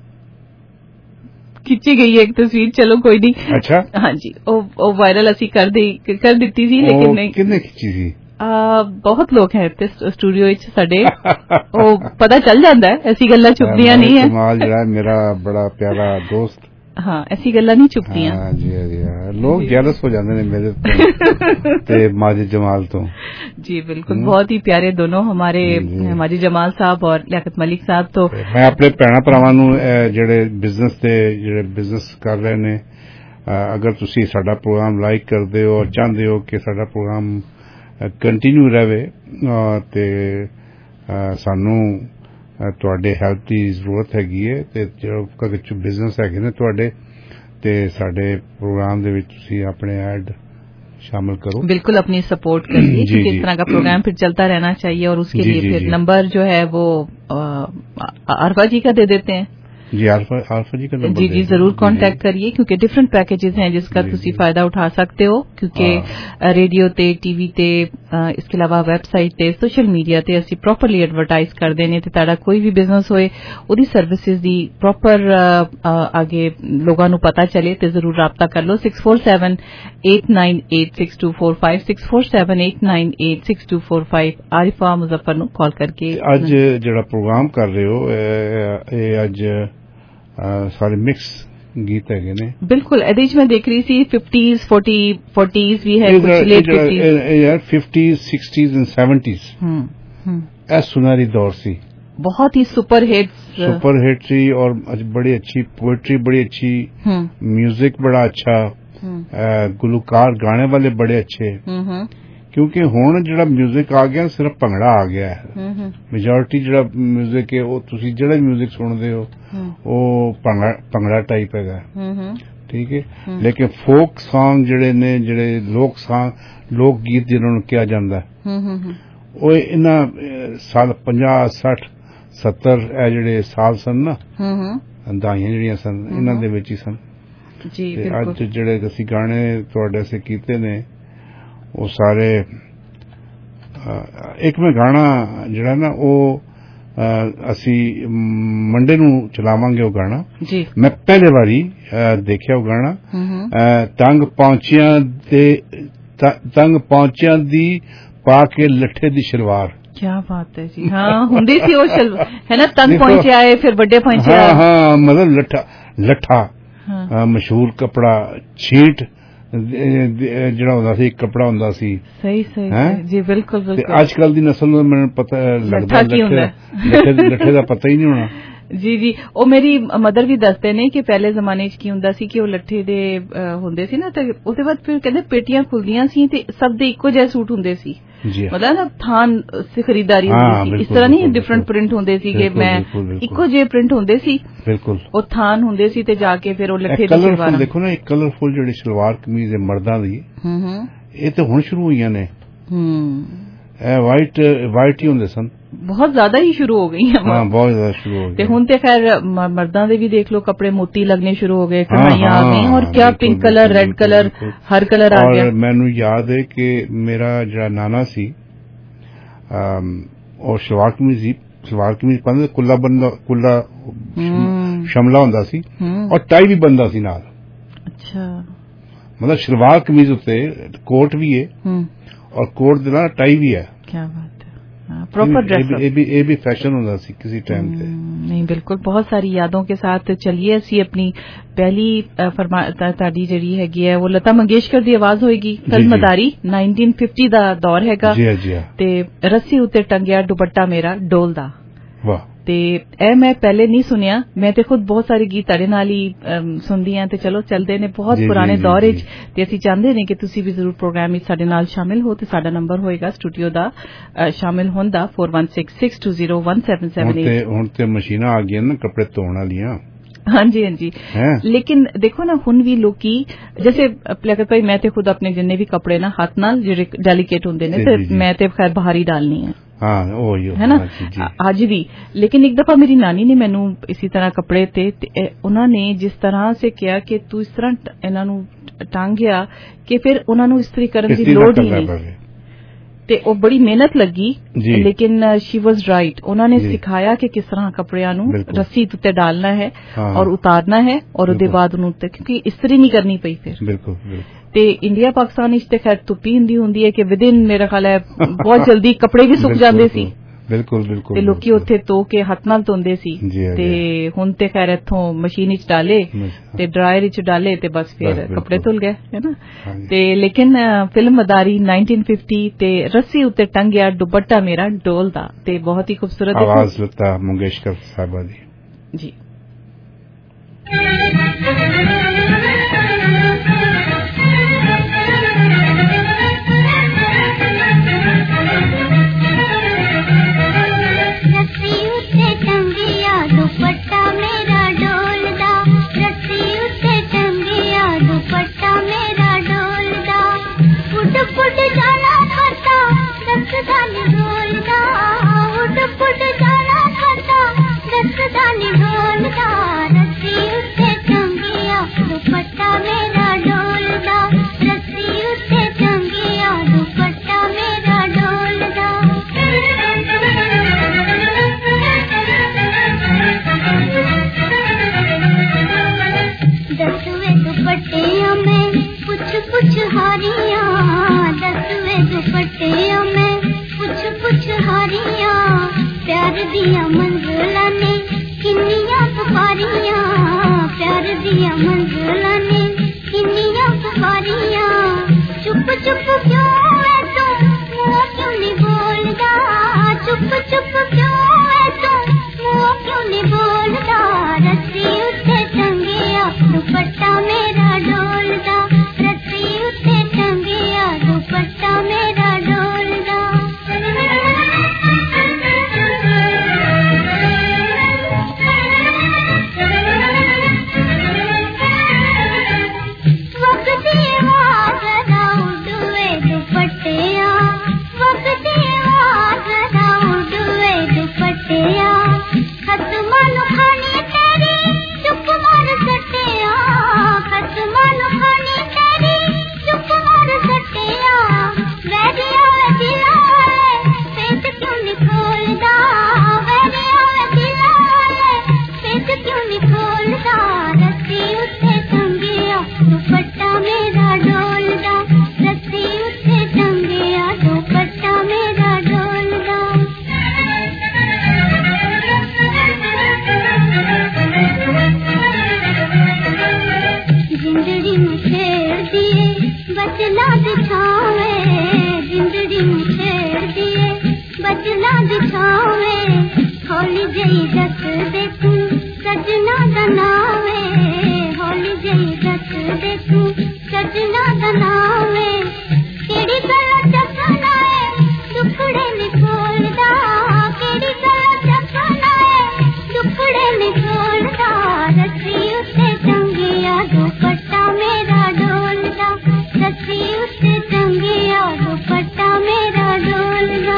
खिंची गई है एक तस्वीर, चलो कोई नहीं। अच्छा, हाँ जी, वो वायरल असी कर दी थी लेकिन नहीं। किन्ने खिंची थी? बहुत लोग हैं इत्थे स्टूडियो विच साडे, वो पता चल जाता है, ऐसी गल्लां छुपदियां नहीं है। जमाल जरा मेरा बड़ा प्यारा दोस्त, हाँ ऐसी गल्लां नहीं छुपदियां। हाँ जी, लोग जेलस हो जाते हैं मेरे ते माजिद जमाल तो। जी बिल्कुल, बहुत ही प्यारे दोनों हमारे माजिद जमाल साहब और लियाकत मलिक साहब। तो मैं अपने भैन भरावां नूं ਜਿਹੜੇ बिजनेस कर रहे ने, अगर तुसी साडा प्रोग्राम लाइक करदे हो और चाहते हो कि साडा प्रोग्राम कंटिन्यू रहे ते सानू ਤੁਹਾਡੇ ਹੈਲਪ ਦੀ ਜ਼ਰੂਰਤ ਹੈਗੀ ਹੈ ਤੇ ਜੋ ਕੁਝ ਬਿਜ਼ਨਸ ਹੈਗੇ ਨੇ ਤੁਹਾਡੇ ਤੇ ਸਾਡੇ प्रोग्राम ਦੇ ਵਿੱਚ ਤੁਸੀਂ ਆਪਣੇ ਐਡ शामिल करो। बिल्कुल अपनी सपोर्ट करिए क्योंकि इस तरह का प्रोग्राम फिर चलता रहना चाहिए और उसके लिए फिर नंबर जो है वो आरफा जी का दे देते हैं। जी आल्फा जी का नंबर जी जरूर कांटेक्ट करिए क्योंकि डिफरेंट पैकेजेस हैं जिसका तुसी फायदा उठा सकते हो क्योंकि रेडियो ते टीवी ते इसके अलावा वेबसाइट ते सोशल मीडिया ते ਅਸੀਂ प्रॉपरली एडवर्टाइज कर देने ते ताड़ा कोई भी बिजनेस होए ਉਹਦੀ सर्विसेज दी प्रॉपर आगे लोगों ਨੂੰ पता चले ते जरूर राब्ता कर लो। 6478986245 6478986245 आरिफा मुजफ्फर ਨੂੰ कॉल करके। ਅੱਜ ਜਿਹੜਾ ਪ੍ਰੋਗਰਾਮ ਕਰ ਰਹੇ ਹੋ ਇਹ ਅੱਜ सारे मिक्स गीत है ने। बिल्कुल एदेज में देख रही थी 50s 40s भी है, कुछ late 50s 60s and 70s ऐ सुनहरी दौर सी, बहुत ही सुपर हिट थी और बड़ी अच्छी पोएट्री, बड़ी अच्छी म्यूजिक, बड़ा अच्छा गुलकार, गाने वाले बड़े अच्छे। क्योंकि हुण जिहड़ा म्यूजिक आ गया सिर्फ भंगड़ा आ गया है। मेजॉरिटी जिहड़ा म्यूजिक है वो तुसी जिहड़ा म्यूजिक सुनदे हो वो भंगड़ा टाइप है, ठीक है। लेकिन फोक सॉन्ग जिहड़े ने, जिहड़े लोक गीत जिन्हां नूं कहा जांदा वो इन्हां साल 50 60 70 ए जिहड़े साल सन ना, दाइयां जिहड़ियां सन इन्हां दे विच ही सन। अज जिहड़े असीं गाने तुहाडे से कीते ने वो सारे एक में गाना जिहड़ा ना वो असी मंडे नूं चलावांगे वो गाना। मैं पहले बारी देखिया वो गाना, तंग पहुंचियां दी पा के लट्ठे दी शलवार। क्या बात है जी, हाँ हुंदी सी वो है ना, तंग पहुंचे आए फिर बड़े पहुंचे आए। हाँ मतलब लट्ठा मशहूर कपड़ा, छीट ਜਿਹੜਾ ਹੁੰਦਾ ਸੀ कपड़ा ਹੁੰਦਾ ਸੀ। सही जी बिल्कुल। ਅੱਜ ਕੱਲ ਦੀ ਨਸਲ ਨੂੰ ਮੈਨੂੰ ਪਤਾ ਲੱਗਦਾ ਲੱਠੇ ਦਾ ਪਤਾ ਹੀ ਨਹੀਂ ਹੋਣਾ। ਜੀ ਜੀ ਉਹ ਮੇਰੀ ਮਦਰ ਵੀ ਦੱਸਦੇ ਨੇ ਕਿ ਪਹਿਲੇ ਜ਼ਮਾਨੇ 'ਚ ਕੀ ਹੁੰਦਾ ਸੀ ਕਿ ਉਹ ਲੱਠੇ ਦੇ ਹੁੰਦੇ ਸੀ ਨਾ ਤੇ ਉਹਦੇ ਬਾਅਦ ਫਿਰ ਕਹਿੰਦੇ ਪੇਟੀਆਂ ਖੁੱਲਦੀਆਂ ਸੀ ਤੇ ਸਭ ਦੇ ਇੱਕੋ ਜਿਹੇ ਸੂਟ ਹੁੰਦੇ ਸੀ ਮਤਲਬ ਨਾ ਥਾਨ ਸੇ ਖਰੀਦਦਾਰੀ ਹੁੰਦੀ ਸੀ ਇਸ ਤਰ੍ਹਾਂ ਨਹੀਂ ਡਿਫਰੈਂਟ ਪ੍ਰਿੰਟ ਹੁੰਦੇ ਸੀ ਕਿ ਮੈਂ ਇੱਕੋ ਜਿਹੇ ਪ੍ਰਿੰਟ ਹੁੰਦੇ ਸੀ ਬਿਲਕੁਲ ਉਹ ਥਾਨ ਹੁੰਦੇ ਸੀ ਤੇ ਜਾ ਕੇ ਫਿਰ ਉਹ ਲੱਠੇ ਦੇ ਸਲਵਾਰ ਦੇਖੋ ਨਾ ਇੱਕ ਕਲਰਫੁਲ ਜਿਹੜੀ ਸਲਵਾਰ ਕਮੀਜ਼ ਹੈ ਮਰਦਾਂ ਦੀ ਇਹ ਤੇ ਹੁਣ ਸ਼ੁਰੂ ਹੋਈਆਂ ਨੇ ਵਾਈਟ ਹੀ ਹੁੰਦੇ ਸਨ ਬਹੁਤ ਜ਼ਿਆਦਾ ਹੀ ਸ਼ੁਰੂ ਹੋ ਗਈ ਹਾਂ ਬਹੁਤ ਜ਼ਿਆਦਾ ਸ਼ੁਰੂ ਹੋ ਗਈ ਤੇ ਹੁਣ ਤੇ ਖੈਰ ਮਰਦਾਂ ਦੇ ਵੀ ਦੇਖ ਲਓ ਕੱਪੜੇ ਮੋਤੀ ਲੱਗਨੇ ਸ਼ੁਰੂ ਹੋ ਗਏ ਕਢਾਈਆਂ ਆ ਗਈਆਂ ਔਰ ਕਿਆ ਪਿੰਕ ਕਲਰ ਰੈਡ ਕਲਰ ਹਰ ਕਲਰ ਆ ਗਿਆ ਮੈਨੂੰ ਯਾਦ ਹੈ ਕਿ ਮੇਰਾ ਜਿਹੜਾ ਨਾਨਾ ਸੀ ਉਹ ਸਲਵਾਰ ਕਮੀਜ਼ ਪਾਉਂਦੇ ਕੁੱਲਾ ਸ਼ਮਲਾ ਹੁੰਦਾ ਸੀ ਔਰ ਟਾਈ ਵੀ ਬੰਦਾ ਸੀ ਨਾਲ ਅੱਛਾ ਮਤਲਬ ਸਲਵਾਰ ਕਮੀਜ਼ ਉੱਤੇ ਕੋਟ ਵੀ ਹੈ और कोट ਦੇ ਨਾਲ टाई भी है क्या बात है प्रॉपर ड्रेस ये भी फैशन होता सी किसी टाइम पे नहीं बिल्कुल बहुत सारी यादों के साथ चलिए ਅਸੀਂ अपनी पहली ਤੁਹਾਡੀ ਜਿਹੜੀ ਹੈਗੀ ਹੈ ਉਹ ਲਤਾ ਮੰਗੇਸ਼ਕਰ ਦੀ ਆਵਾਜ਼ ਹੋਏਗੀ ਕਲਮਦਾਰੀ 1950 ਦਾ ਦੌਰ ਹੈਗਾ ਜੀ ਤੇ ਰੱਸੀ ਉੱਤੇ ਟੰਗਿਆ ਦੁਪੱਟਾ ਮੇਰਾ ਡੋਲਦਾ ਵਾਹ ਤੇ ਇਹ ਮੈਂ ਪਹਿਲੇ ਨਹੀਂ ਸੁਣਿਆ ਮੈਂ ਤੇ ਖੁਦ ਬਹੁਤ ਸਾਰੇ ਗੀਤ ਤੁਹਾਡੇ ਨਾਲ ਹੀ ਸੁਣਦੀ ਆ ਤੇ ਚਲੋ ਚੱਲਦੇ ਨੇ ਬਹੁਤ ਪੁਰਾਣੇ ਦੌਰ ਵਿੱਚ ਤੇ ਅਸੀਂ ਚਾਹੁੰਦੇ ਨੇ ਕਿ ਤੁਸੀਂ ਵੀ ਜ਼ਰੂਰ ਪ੍ਰੋਗਰਾਮ ਵਿੱਚ ਸਾਡੇ ਨਾਲ ਸ਼ਾਮਿਲ ਹੋ ਤੇ ਸਾਡਾ ਨੰਬਰ ਹੋਏਗਾ ਸਟੂਡੀਓ ਦਾ ਸ਼ਾਮਿਲ ਹੋਣ ਦਾ 4166201778 ਹੁਣ ਤੇ ਮਸ਼ੀਨਾਂ ਆ ਗਈਆਂ ਨਾ ਕੱਪੜੇ ਧੋਣ ਵਾਲੀਆਂ ਹਾਂਜੀ ਹਾਂਜੀ ਲੇਕਿਨ ਦੇਖੋ ਨਾ ਹੁਣ ਵੀ ਲੋਕੀ ਜੈਸੇ ਪਲਕਤ ਭਾਈ ਮੈਂ ਤੇ ਖੁਦ ਆਪਣੇ ਜਿੰਨੇ ਵੀ ਕੱਪੜੇ ਨਾ ਹੱਥ ਨਾਲ ਜਿਹੜੇ ਡੈਲੀਕੇਟ ਹੁੰਦੇ ਨੇ ਤੇ ਮੈਂ ਤੇ ਖੈਰ ਬਾਹਰ ਹੀ ਡਾਲਨੀ ਹੈ है ना आज भी लेकिन एक दफा मेरी नानी ने मैनू इसी तरह कपड़े ते उन्होंने जिस तरह से किया कि तू इस तरह इन्हां नू टांगिया कि फिर उन्हां नू इस्त्री करन दी लोड़ ही नहीं ते ओ बड़ी मेहनत लगी लेकिन शी वाज राइट उन्होंने सिखाया कि किस तरह कपड़ियां नू रस्सी उत्ते डालना है और उतारना है और उहदे बाद उन्हें क्योंकि इस्त्री नहीं करनी पई फिर बिल्कुल ਤੇ ਇੰਡੀਆ ਪਾਕਿਸਤਾਨ ਵਿੱਚ ਤੇ ਖੈਰ ਧੁੱਪੀ ਹੁੰਦੀ ਹੈ ਕਿ ਵਿਦਿਨ ਮੇਰਾ ਖਿਆਲ ਹੈ ਬਹੁਤ ਜਲਦੀ ਕੱਪੜੇ ਵੀ ਸੁੱਕ ਜਾਂਦੇ ਸੀ ਬਿਲਕੁਲ ਤੇ ਲੋਕੀ ਉੱਥੇ ਧੋ ਕੇ ਹੱਥ ਨਾਲ ਧੋਂਦੇ ਸੀ ਤੇ ਹੁਣ ਤੇ ਖੈਰ ਇੱਥੋਂ ਮਸ਼ੀਨ ਵਿੱਚ ਡਾਲੇ ਤੇ ਡਰਾਇਰ ਵਿੱਚ ਡਾਲੇ ਤੇ ਬਸ ਫਿਰ ਕੱਪੜੇ ਧੁਲ ਗਏ ਹੈ ਨਾ ਤੇ ਲੇਕਿਨ ਫਿਲਮ ਮਦਾਰੀ 1950 ਤੇ ਰੱਸੀ ਉੱਤੇ ਟੰਗਿਆ ਦੁਪੱਟਾ ਮੇਰਾ ਡੋਲਦਾ ਤੇ ਬਹੁਤ ਹੀ ਖੂਬਸੂਰਤ ਆਵਾਜ਼ ਲਤਾ ਮੰਗੇਸ਼ਕਰ ਸਾਹਿਬਾ ਦੀ ਜੀ बचना दिखावे खोली जई जस दे तू सजना दनावे होली जई दस दे तू सजना दनावे केड़ी गल चखनाए दुखड़े निकोलदा केड़ी गल चखनाए दुखड़े निकोलदा रस्सी उते टंगिया दुपट्टा मेरा डोलदा रस्सी उते टंगिया दुपट्टा मेरा डोलदा।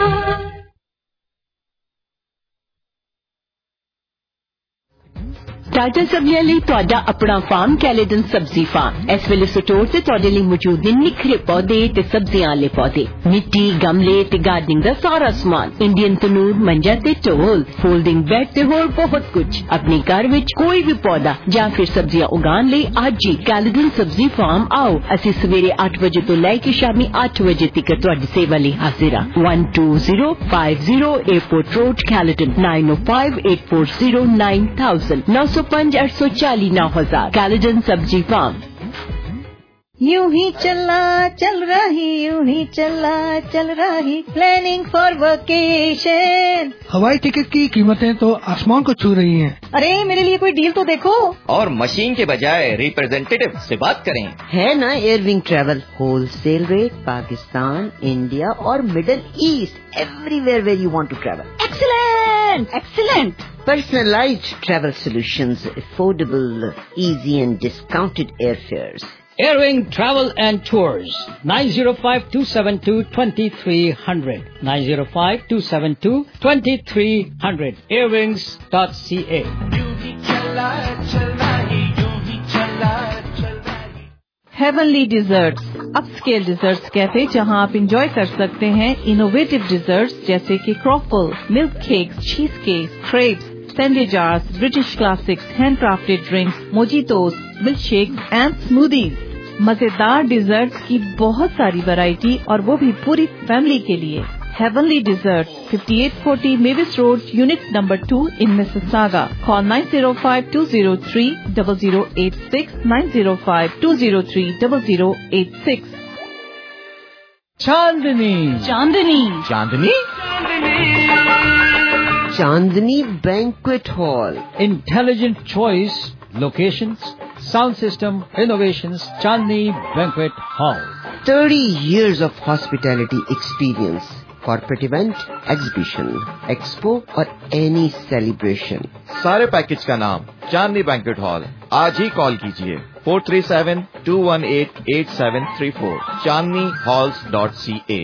ताजा सब्जियां ਲਈ ਤੁਹਾਡਾ ਆਪਣਾ ਫਾਰਮ ਕੈਲੇਡਨ ਸਬਜ਼ੀ ਫਾਰਮ ਇਸ ਵੇਲੇ ਸਟੋਰ ਤੇ ਤੁਹਾਡੇ ਲਈ ਮੌਜੂਦ ਨੇ ਨਿਖਰੇ ਪੌਦੇ ਤੇ ਸਬਜ਼ੀਆਂ ਵਾਲੇ ਪੌਦੇ ਮਿੱਟੀ ਗਮਲੇ ਤੇ ਗਾਰਡਨਿੰਗ ਦਾ ਸਾਰਾ ਸਮਾਨ ਇੰਡੀਅਨ ਤਨੂਰ ਮੰਜਾ ਤੇ ਢੋਲ ਫੋਲਡਿੰਗ ਬੈੱਡ ਤੇ ਹੋਰ ਬਹੁਤ ਕੁਝ ਆਪਣੇ ਘਰ ਵਿੱਚ ਕੋਈ ਵੀ ਪੌਦਾ ਜਾਂ ਫਿਰ ਸਬਜ਼ੀਆਂ ਉਗਾਉਣ ਲਈ ਅੱਜ ਹੀ ਕੈਲੇਡਨ ਸਬਜ਼ੀ ਫਾਰਮ ਆਓ ਅਸੀਂ ਸਵੇਰੇ 8 ਵਜੇ ਤੋਂ ਲੈ ਕੇ ਸ਼ਾਮੀ 8 ਵਜੇ ਤੱਕ ਤੁਹਾਡੀ ਸੇਵਾ ਲਈ ਹਾਜ਼ਰ ਹਾਂ 12050 airport road Caledon 9058409000 905 840 9000 Caledon Sabzi farm. यूं ही चला चल रही यूं ही चला चल रही प्लानिंग फॉर वेकेशन। हवाई टिकट की कीमतें तो आसमान को छू रही हैं। अरे मेरे लिए कोई डील तो देखो। और मशीन के बजाय रिप्रेजेंटेटिव से बात करें। है ना Airwings travel wholesale rate Pakistan India और middle east everywhere where you want to travel. Excellent excellent. Personalized travel solutions, affordable, easy and discounted airfares. Airwing Travel and Tours, 905-272-2300, 905-272-2300, airwings.ca. Heavenly desserts upscale desserts cafe जहां आप enjoy कर सकते हैं innovative desserts जैसे कि croffle, milk cakes, cheese cakes, crepes, sandwich jars, British classics, handcrafted drinks, mojitos, milk shakes and smoothies. मजेदार desserts की बहुत सारी वैरायटी और वो भी पूरी फैमिली के लिए। Heavenly dessert 5840 Mavis road unit number 2 in Mississauga. Call 905-203-0086 905-203-0086. Chandni Chandni Chandni Chandni Banquet Hall. Intelligent choice, locations, sound system, innovations, Chandni Banquet Hall. 30 years of hospitality experience. Corporate event, exhibition, expo और any celebration. सारे package का नाम चांदनी banquet hall. आज ही call कीजिए 437-218-8734 chandnihalls.ca।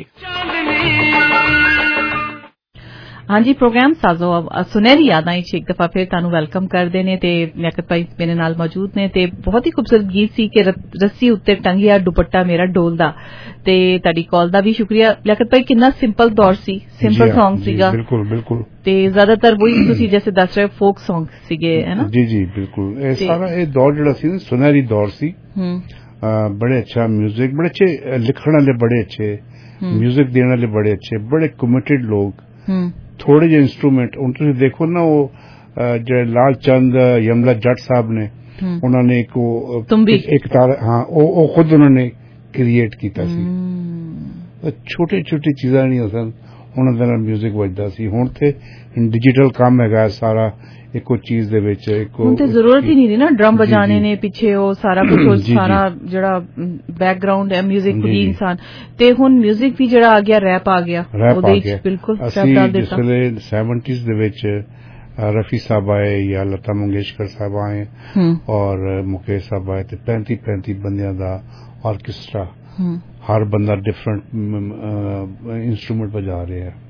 हाँ जी programme साजो अब सुनहरी यादां एक दफा फिर तानू वेलकम करदे ने ते लियाकत भाई मेरे नाल मौजूद ने ते बहुत ही खूबसूरत गीत सी कि रस्सी उत्ते टंगिया दुपट्टा मेरा डोलदा ते ताड़ी कॉल दा भी शुक्रिया लियाकत भाई कितना सिंपल दौर सी सिंपल सॉन्ग सीगा बिल्कुल बिल्कुल ते ज्यादातर वही तुसी जैसे दस रहे फोक सॉन्ग सीगे है ना जी जी बिल्कुल ए सारा ए दौर जेड़ा सी सुनहरी दौर सी बड़े अच्छा म्यूजिक बड़े अच्छे लिखण वाले बड़े अच्छे म्यूजिक देने वाले बड़े अच्छे बड़े कमिटेड लोग थोड़े जे इंस्ट्रूमेंट ਹੁਣ ਤੁਸੀਂ ਦੇਖੋ ਨਾ ਉਹ ਜਿਹੜੇ ਲਾਲ ਚੰਦ ਯਮਲਾ ਜੱਟ ਸਾਹਿਬ ਨੇ ਉਹਨਾਂ ਨੇ ਇੱਕ ਤਾਰ ਹਾਂ ਉਹ ਖੁਦ ਉਹਨਾਂ ਨੇ ਕ੍ਰੀਏਟ ਕੀਤਾ ਸੀ ਛੋਟੇ ਛੋਟੇ ਚੀਜ਼ਾਂ ਨਹੀਂ ਸਨ ਉਹਨਾਂ ਦਾ ਮਿਊਜ਼ਿਕ ਵੱਜਦਾ ਸੀ ਹੁਣ ਤੇ ਡਿਜੀਟਲ ਕੰਮ ਹੈਗਾ ਸਾਰਾ ਇੱਕੋ ਚੀਜ਼ ਦੇ ਵਿੱਚ ਹੁਣ ਤੇ ਜ਼ਰੂਰਤ ਹੀ ਨਹੀਂ ਨਾ ਡਰਮ ਵਜਾਣੇ ਨੇ ਪਿੱਛੇ ਉਹ ਸਾਰਾ ਕੁਝ ਸਾਰਾ ਜਿਹੜਾ ਬੈਕਗ੍ਰਾਉਂਡ ਹੈ ਮਿਊਜ਼ਿਕ ਦੀ ਇਨਸਾਨ ਤੇ ਹੁਣ ਮਿਊਜ਼ਿਕ ਵੀ ਜਿਹੜਾ ਆ ਗਿਆ ਰੈਪ ਆ ਗਿਆ ਉਹਦੇ ਵਿੱਚ ਬਿਲਕੁਲ ਰੈਪ ਡਾਲ ਦਿੱਤਾ ਜਿਸ ਵੇਲੇ 70s ਦੇ ਵਿੱਚ रफी साहब आए या लता मंगेशकर साहब आए और मुकेश साहब आए तो 35 बंदियां दा ऑर्केस्ट्रा हर बंदा डिफरेंट इंस्ट्रूमेंट बजा रहे हैं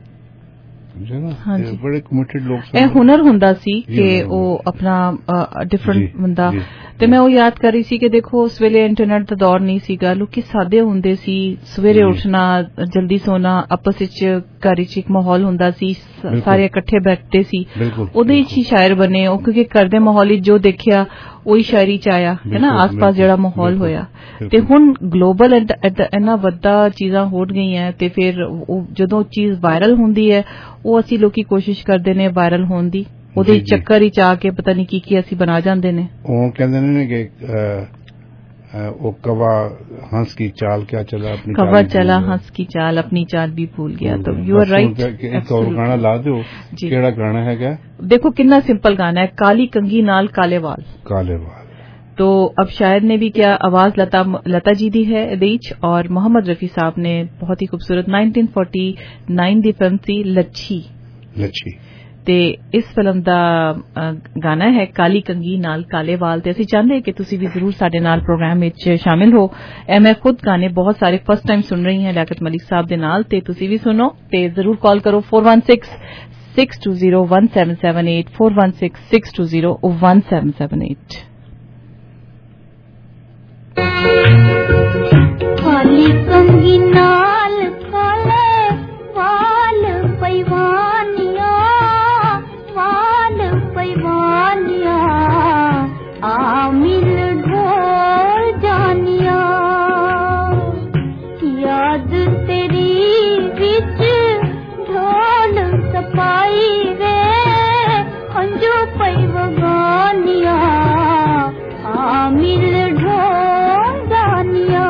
बड़े कमिटेड लोग ਇਹ ਹੁਨਰ ਹੁੰਦਾ ਸੀ ਕਿ ਉਹ ਆਪਣਾ ਡਿਫਰੈਂਟ ਬੰਦਾ ਤੇ ਮੈਂ ਉਹ ਯਾਦ ਕਰ ਰਹੀ ਸੀ ਕਿ ਦੇਖੋ ਉਸ ਵੇਲੇ ਇੰਟਰਨੈਟ ਦਾ ਦੌਰ ਨਹੀਂ ਸੀਗਾ ਲੋਕੀ ਸਾਦੇ ਹੁੰਦੇ ਸੀ ਸਵੇਰੇ ਉੱਠਣਾ ਜਲਦੀ ਸੋਣਾ ਆਪਸ ਵਿੱਚ ਘਰ ਵਿੱਚ ਇੱਕ ਮਾਹੌਲ ਹੁੰਦਾ ਸੀ ਸਾਰੇ ਇਕੱਠੇ ਬੈਠਦੇ ਸੀ ਉਹਦੇ ਵਿੱਚ ਹੀ ਸ਼ਾਇਰ ਬਣੇ ਉਹ ਕਿਉਂਕਿ ਘਰ ਦੇ ਮਾਹੌਲ ਵਿੱਚ ਜੋ ਦੇਖਿਆ ਉਹੀ ਸ਼ਾਇਰੀ ਚ ਆਇਆ ਹੈ ਨਾ ਆਸ-ਪਾਸ ਜਿਹੜਾ ਮਾਹੌਲ ਹੋਇਆ ਤੇ ਹੁਣ ਗਲੋਬਲ ਇੰਨਾ ਵੱਡਾ ਚੀਜ਼ਾਂ ਹੋ ਗਈਆਂ ਤੇ ਫਿਰ ਜਦੋਂ ਚੀਜ਼ ਵਾਇਰਲ ਹੁੰਦੀ ਹੈ ਉਹ ਅਸੀਂ ਲੋਕੀ ਕੋਸ਼ਿਸ਼ ਕਰਦੇ ਨੇ ਵਾਇਰਲ ਹੋਣ ਦੀ ਉਹਦੇ ਚੱਕਰ ਵਿੱਚ ਆ ਕੇ ਪਤਾ ਨਹੀਂ ਕੀ ਅਸੀਂ ਬਣਾ ਜਾਂਦੇ ਨੇ ਉਹ ਕਹਿੰਦੇ ਨੇ ਕਿ वो कवा हंस की चाल क्या चला अपनी कवा चला हंस की चाल अपनी चाल भी भूल गया। तो यू आर राइट। एक और गाना ला दो, केड़ा गाना है क्या? देखो कितना सिंपल गाना है, काली कंगी नाल काले वाल। काले वाल। तो अब शायर ने भी क्या आवाज लता जी दी है देच, और मोहम्मद रफी साहब ने बहुत ही खूबसूरत 1949 दी फिल्म थी लच्छी। ते इस फिल्म दा गाना है काली कंगी नाल काले वाल। ते ਅਸੀਂ ਚਾਹੁੰਦੇ ਕਿ ਤੁਸੀਂ ਵੀ ਜ਼ਰੂਰ ਸਾਡੇ ਨਾਲ ਪ੍ਰੋਗਰਾਮ ਵਿੱਚ ਸ਼ਾਮਿਲ ਹੋ। ਮੈਂ ਖੁਦ ਗਾਣੇ ਬਹੁਤ ਸਾਰੇ ਫਸਟ ਟਾਈਮ ਸੁਣ ਰਹੀ ਹਾਂ ਲਿਆਕਤ ਮਲਿਕ ਸਾਹਿਬ ਦੇ ਨਾਲ, ਤੇ ਤੁਸੀਂ ਵੀ ਸੁਣੋ ਤੇ ਜ਼ਰੂਰ ਕਾਲ ਕਰੋ 4166201778 4166201778। काली कंगी नाल काले वाल पैवानिया आमिल ढोल जानिया याद तेरी विच ढोल सपाई वे अंजू पैवगानिया आमिल ढोल जानिया।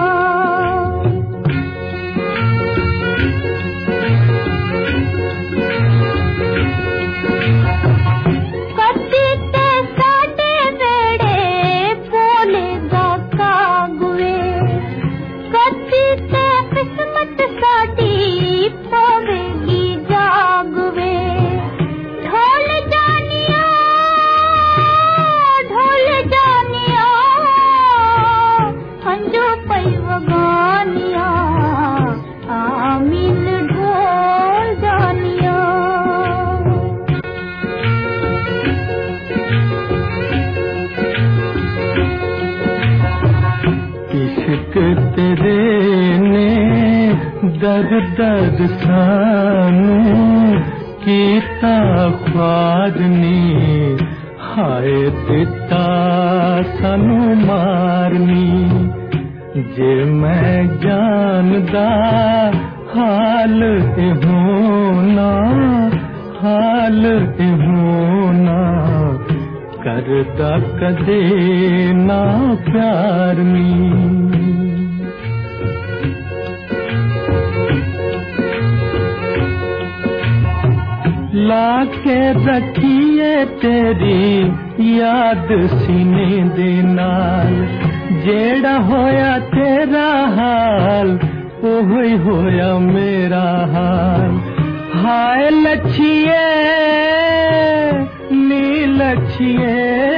तेरे ने दर्द सानू कीता ख्वाज ने हाय दिता सानू मारनी जे मैं जानदा हाल होना करदा कदे ना प्यार नी। लाके रखिए तेरी याद सीने दे नाल जेड़ा होया तेरा हाल ओही होया मेरा हाल। हाय लच्छिए नी लच्छिए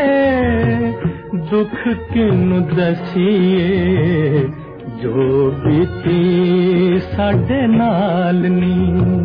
दुख किनु दसिए जो बीती साडे नाल नी।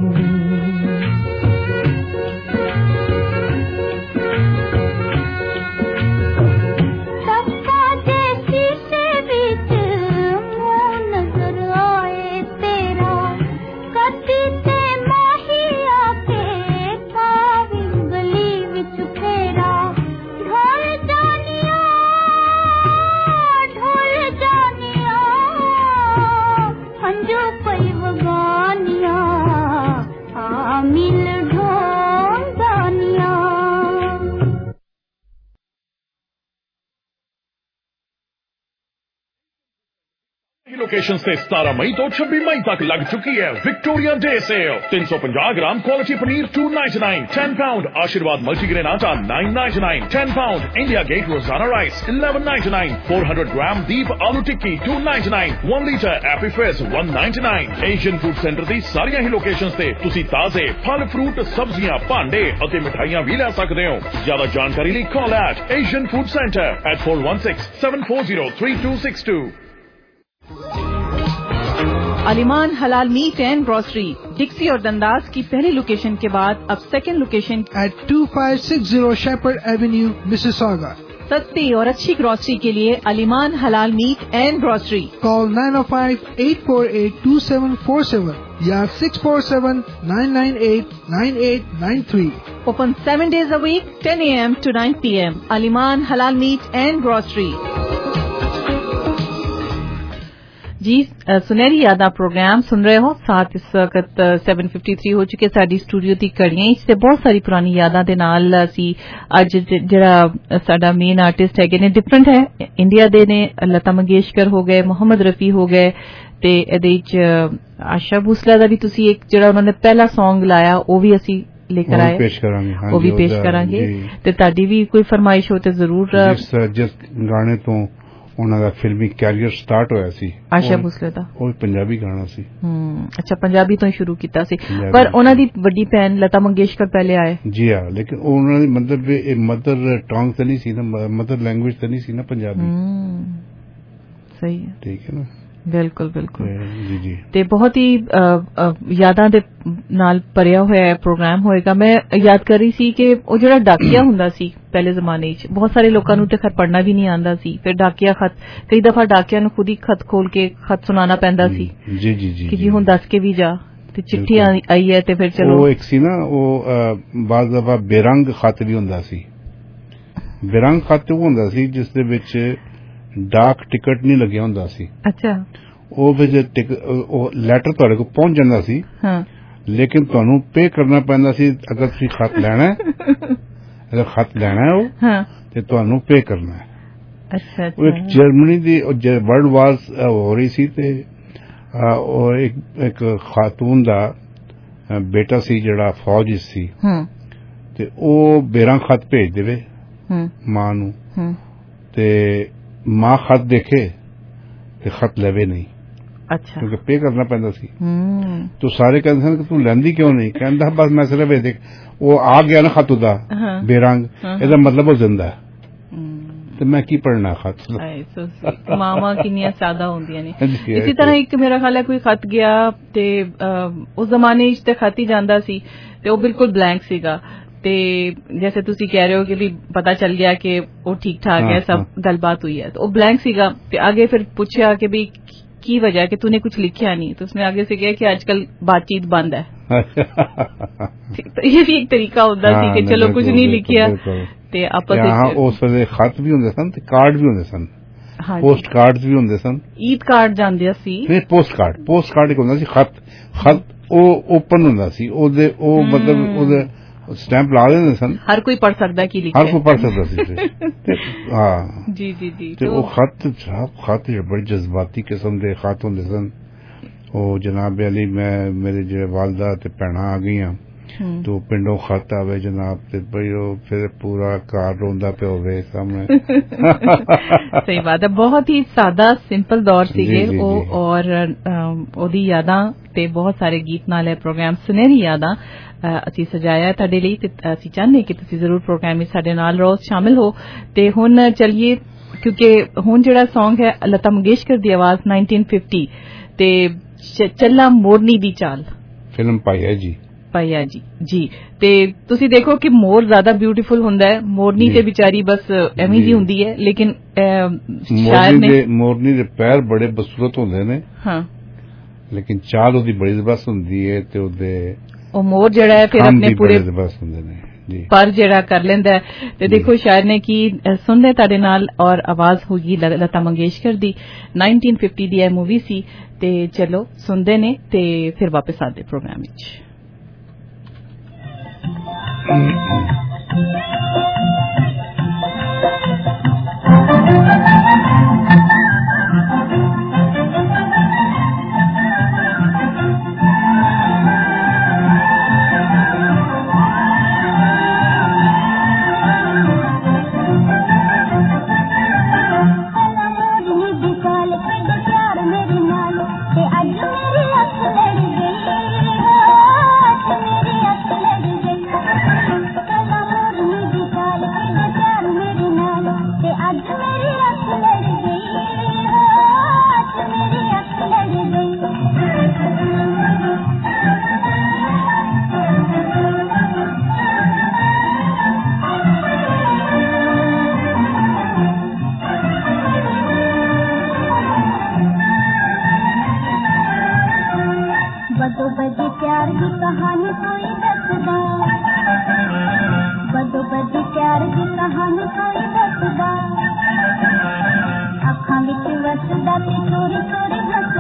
लोकेशन से 17 मई तो 26 मई तक लग चुकी है Victoria Day sale. 350 gram quality paneer $2.99, 10 pound Aashirvaad multigrain atta $9.99, 10 pound India Gate Rozana rice $11.99, 400 gram Deep aloo tikki $2.99, 1 litre AP फिज $1.99। एशियन फूड सेंटर दी सारियां ही लोकेशंस ते तुसी ताजे फल फ्रूट सब्जियां भांडे और मिठाइयां भी ले सकते हो। ज्यादा जानकारी लिए call at Asian food centre at 416-740-3262। Aliman Halal meat and grocery डिक्सी और दंदास की पहली लोकेशन के बाद अब second location at 2560 Shepherd Avenue, Mississauga। सस्ती और अच्छी ग्रोसरी के लिए अलीमान Halal meat and grocery. Call 905-848-2747 या 647-998-9893। Open 7 days a week, 10 a.m. to 9 p.m. Aliman Halal meat and grocery. जी सुनहरी यादा प्रोग्राम सुन रहे हो। साथ इस वक्त 7:53 हो चुके साडी स्टूडियो दी घड़ियां इससे बहुत सारी पुरानी यादां दे नाल असी अज जिहड़ा साडा मेन आर्टिस्ट है ने डिफरेंट है इंडिया दे ने लता मंगेशकर हो गए मोहम्मद रफी हो गए ते एदे विच आशा भोसले दा भी तुसी एक जिहड़ा उन्होंने पहला सॉन्ग लाया वो भी असी लेकर आए वो भी पेश करांगे ते ताडी भी कोई फरमाइश हो ते जरूर जिस गाने तो ਉਹਨਾਂ ਦਾ ਫਿਲਮੀ ਕੈਰੀਅਰ ਸਟਾਰਟ ਹੋਇਆ ਸੀ ਆਸ਼ਾ ਭੋਸਲੇ ਦਾ ਉਹ ਪੰਜਾਬੀ ਗਾਣਾ ਸੀ ਅੱਛਾ ਪੰਜਾਬੀ ਤੋਂ ਸ਼ੁਰੂ ਕੀਤਾ ਸੀ ਪਰ ਉਹਨਾਂ ਦੀ ਵੱਡੀ ਭੈਣ ਲਤਾ ਮੰਗੇਸ਼ਕਰ ਪਹਿਲੇ ਆਏ ਜੀ ਹਾਂ ਲੇਕਿਨ ਉਹਨਾਂ ਦੀ ਮਤਲਬ ਇਹ ਮਦਰ ਟੰਗ ਤੇ ਨਹੀਂ ਸੀ ਨਾ ਮਦਰ ਲੈਂਗੁਏਜ ਤੇ ਨਹੀਂ ਸੀ ਨਾ ਪੰਜਾਬੀ ਸਹੀ ਹੈ ਠੀਕ ਹੈ ਨਾ ਬਿਲਕੁਲ ਬਿਲਕੁਲ ਜੀ ਜੀ ਤੇ ਬਹੁਤ ਹੀ ਯਾਦਾਂ ਦੇ ਨਾਲ ਭਰਿਆ ਹੋਇਆ ਪ੍ਰੋਗਰਾਮ ਹੋਏਗਾ ਮੈਂ ਯਾਦ ਕਰ ਰਹੀ ਸੀ ਕਿ ਉਹ ਜਿਹੜਾ ਡਾਕੀਆ ਹੁੰਦਾ ਸੀ ਪਹਿਲੇ ਜ਼ਮਾਨੇ 'ਚ ਬਹੁਤ ਸਾਰੇ ਲੋਕਾਂ ਨੂੰ ਤੇ ਖਤ ਪੜ੍ਹਨਾ ਵੀ ਨਹੀਂ ਆਉਂਦਾ ਸੀ ਫਿਰ ਡਾਕੀਆ ਖਤ ਕਈ ਦਫਾ ਡਾਕੀਆਂ ਨੂੰ ਖੁਦ ਹੀ ਖਤ ਖੋਲ ਕੇ ਖਤ ਸੁਣਾਉਣਾ ਪੈਂਦਾ ਸੀ ਜੀ ਜੀ ਜੀ ਕਿ ਜੀ ਹੁਣ ਦੱਸ ਕੇ ਵੀ ਜਾ ਤੇ ਚਿੱਠੀ ਆਈ ਹੈ ਤੇ ਫਿਰ ਚਲੋ ਉਹ ਇੱਕ ਸੀ ਨਾ ਉਹ ਬਾਜ਼ ਦਫਾ ਬੇਰੰਗ ਖਤ ਵੀ ਹੁੰਦਾ ਸੀ ਬੇਰੰਗ ਖਤ ਉਹ ਹੁੰਦਾ ਸੀ ਜਿਸ ਦੇ ਵਿੱਚ डाक टिकट नहीं लग्या हुंदा सी अच्छा ਉਹ ਫਿਰ ਉਹ ਲੈਟਰ ਤੁਹਾਡੇ ਕੋਲ ਪਹੁੰਚ ਜਾਂਦਾ ਸੀ ਲੇਕਿਨ ਤੁਹਾਨੂੰ ਪੇ ਕਰਨਾ ਪੈਂਦਾ ਸੀ ਅਗਰ ਤੁਸੀਂ ਖਤ ਲੈਣਾ ਅਗਰ ਖਤ ਲੈਣਾ ਹੈ ਉਹ ਤੇ ਤੁਹਾਨੂੰ ਪੇ ਕਰਨਾ ਹੈ ਅੱਛਾ ਉਹ ਇੱਕ ਜਰਮਨੀ ਦੀ ਵਰਲਡ ਵਾਰ ਹੋ ਰਹੀ ਸੀ ਤੇ ਉਹ ਇੱਕ ਖਾਤੂਨ ਦਾ ਬੇਟਾ ਸੀ ਜਿਹੜਾ ਫੌਜ ਵਿੱਚ ਸੀ ਤੇ ਉਹ ਬੇਰਾਂ ਖਤ ਭੇਜ ਦੇਵੇ ਮਾਂ ਨੂੰ ਤੇ मां खत देखे ते खत लेवे नहीं अच्छा क्योंकि पे करना पैंदा सी तो सारे कहते हैं कि तू लेंदी क्यों नहीं कहंदा बस मैं सिर्फ देख वो आ गया ना खत उदा बेरंग ਇਹਦਾ मतलब वो जिंदा है ਤੇ ਮੈਂ ਕੀ ਪੜਨਾ ਖਤ ਮਾਵਾਂ ਕਿੰਨੀਆਂ ਸਾਦਾ ਹੁੰਦੀਆਂ ਨੇ ਇਸੇ ਤਰ੍ਹਾਂ ਇੱਕ ਮੇਰਾ ਖਿਆਲ ਹੈ ਕੋਈ ਖਤ ਗਿਆ ਤੇ ਉਸ ਜ਼ਮਾਨੇ ਵਿੱਚ ਤੇ ਖਤ ਹੀ ਜਾਂਦਾ ਸੀ ਤੇ ਉਹ ਬਿਲਕੁਲ ਬਲੈਂਕ ਸੀਗਾ ਤੇ ਜੈਸੇ ਤੁਸੀਂ ਕਹਿ ਰਹੇ ਹੋ ਕਿ ਵੀ ਪਤਾ ਚੱਲ ਗਿਆ ਕਿ ਉਹ ਠੀਕ ਠਾਕ ਹੈ ਸਭ ਗੱਲਬਾਤ हुई है तो वो ब्लैंक सीगा ਤੇ आगे फिर पूछा कि भी की वजह कि तूने कुछ लिखा नहीं तो उसने आगे से कहा कि आजकल बातचीत बंद है तो ये भी एक तरीका होता है कि चलो कुछ नहीं लिखिया ਤੇ ਆਪਸ ਵਿੱਚ ਉਸ ਵੇਲੇ ਖਤ ਵੀ ਹੁੰਦੇ ਸਨ ਤੇ ਕਾਰਡ ਵੀ ਹੁੰਦੇ ਸਨ ਪੋਸਟ ਕਾਰਡਸ ਵੀ ਹੁੰਦੇ ਸਨ ਈਦ ਕਾਰਡ ਜਾਂਦੇ ਸੀ ਨਹੀਂ ਪੋਸਟ ਕਾਰਡ ਇੱਕ ਹੁੰਦਾ ਸੀ ਖਤ ਉਹ ਓਪਨ ਹੁੰਦਾ ਸੀ ਉਹਦੇ ਉਹ ਮਤਲਬ ਉਹਦੇ ਸਟੈਂਪ ਲਾ ਦਿੰਦੇ ਸਨ ਹਰ ਕੋਈ ਪੜ ਸਕਦਾ ਕੀ ਲਿਖਿਆ ਹਰ ਕੋਈ ਪੜ ਸਕਦਾ ਸੀ ਹਾਂ ਜੀ ਜੀ ਜੀ ਤੇ ਉਹ ਖਤ ਬੜੇ ਜਜ਼ਬਾਤੀ ਕਿਸਮ ਦੇ ਖਤ ਹੁੰਦੇ ਸਨ ਉਹ ਜਨਾਬ ਅਲੀ ਮੈਂ ਮੇਰੇ ਜਿਹੜੇ ਵਾਲਦਾ ਤੇ ਭੈਣਾਂ ਆ ਗਈਆਂ तो पिंडों खत आवे जनाब ते भाई फिर पूरा कार रोंदा पे होवे सामने सही बात है बहुत ही सादा सिंपल दौर सीगे ओ और ओदी यादां ते बहुत सारे गीत नाल है प्रोग्राम सुनहरी यादां ਅਸੀਂ ਸਜਾਇਆ ਤੁਹਾਡੇ ਲਈ ਤੇ ਅਸੀਂ ਚਾਹੁੰਦੇ ਕਿ ਤੁਸੀਂ ਜ਼ਰੂਰ ਪ੍ਰੋਗਰਾਮ ਵਿੱਚ ਸਾਡੇ ਨਾਲ ਰਹੋ ਸ਼ਾਮਿਲ ਹੋ ਤੇ ਹੁਣ ਚਲਿਏ ਕਿਉਂਕਿ ਹੁਣ ਜਿਹੜਾ Song ਹੈ ਲਤਾ ਮੰਗੇਸ਼ਕਰ ਦੀ ਆਵਾਜ਼ 1950 ਤੇ ਚੱਲਾ ਮੋਰਨੀ ਦੀ ਚਾਲ ਫਿਲਮ ਪਾਇਆ ਜੀ ਤੇ ਤੁਸੀਂ ਦੇਖੋ ਕਿ ਮੋਰ ਜ਼ਿਆਦਾ ਬਿਊਟੀਫੁਲ ਹੁੰਦਾ ਹੈ ਮੋਰਨੀ ਤੇ ਵਿਚਾਰੀ ਬਸ ਐਵੇਂ ਜੀ ਹੁੰਦੀ ਹੈ ਲੇਕਿਨ ਸ਼ਾਇਰ ਨੇ ਮੋਰਨੀ ਦੇ ਪੈਰ ਬੜੇ ਬਸੂਰਤ ਹੁੰਦੇ ਨੇ ਹਾਂ ਲੇਕਿਨ ਚਾਲ ਉਹਦੀ ਬੜੀ ਜ਼ਬਰਦਸਤ ਹੁੰਦੀ ਹੈ ਤੇ ਉਹਦੇ ਉਹ ਮੋਰ ਜਿਹੜਾ ਹੈ ਫਿਰ ਆਪਣੇ ਪੂਰੇ ਜ਼ਬਰਦਸਤ ਹੁੰਦੇ ਨੇ ਜੀ ਪਰ ਜਿਹੜਾ ਕਰ ਲੈਂਦਾ ਤੇ ਦੇਖੋ ਸ਼ਾਇਰ ਨੇ ਕੀ ਸੁਣਦੇ ਤੁਹਾਡੇ ਨਾਲ ਔਰ ਆਵਾਜ਼ ਹੋਗੀ ਲਤਾ ਮੰਗੇਸ਼ਕਰ ਦੀ 1950 ਦੀ ਇਹ ਮੂਵੀ ਸੀ ਤੇ ਚਲੋ ਸੁਣਦੇ ਨੇ ਤੇ ਫਿਰ ਵਾਪਸ ਆਦੇ ਪ੍ਰੋਗਰਾਮ ਵਿੱਚ ਅੱਖਾਂ ਵਿੱਚ ਵਸਦਾ ਤੇ ਚੋਰੀ ਚੋਰੀ ਹੱਸਦਾ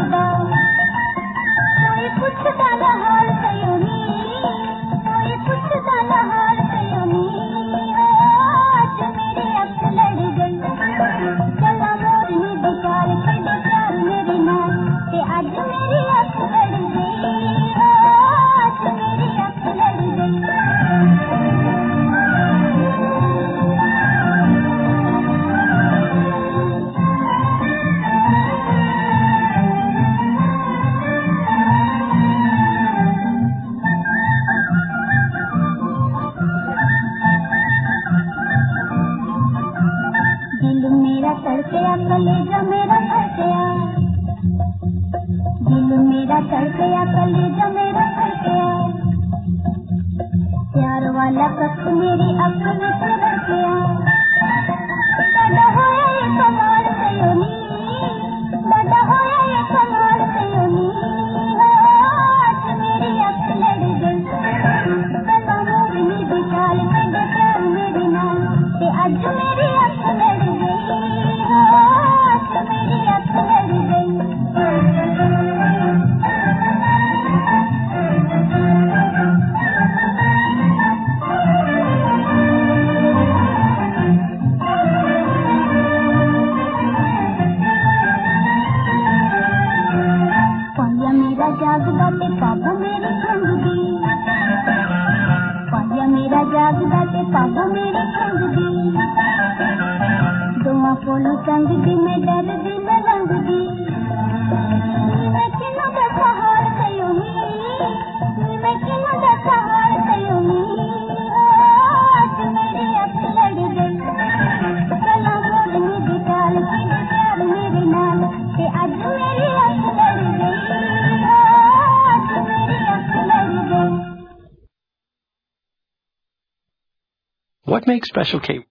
What makes Special K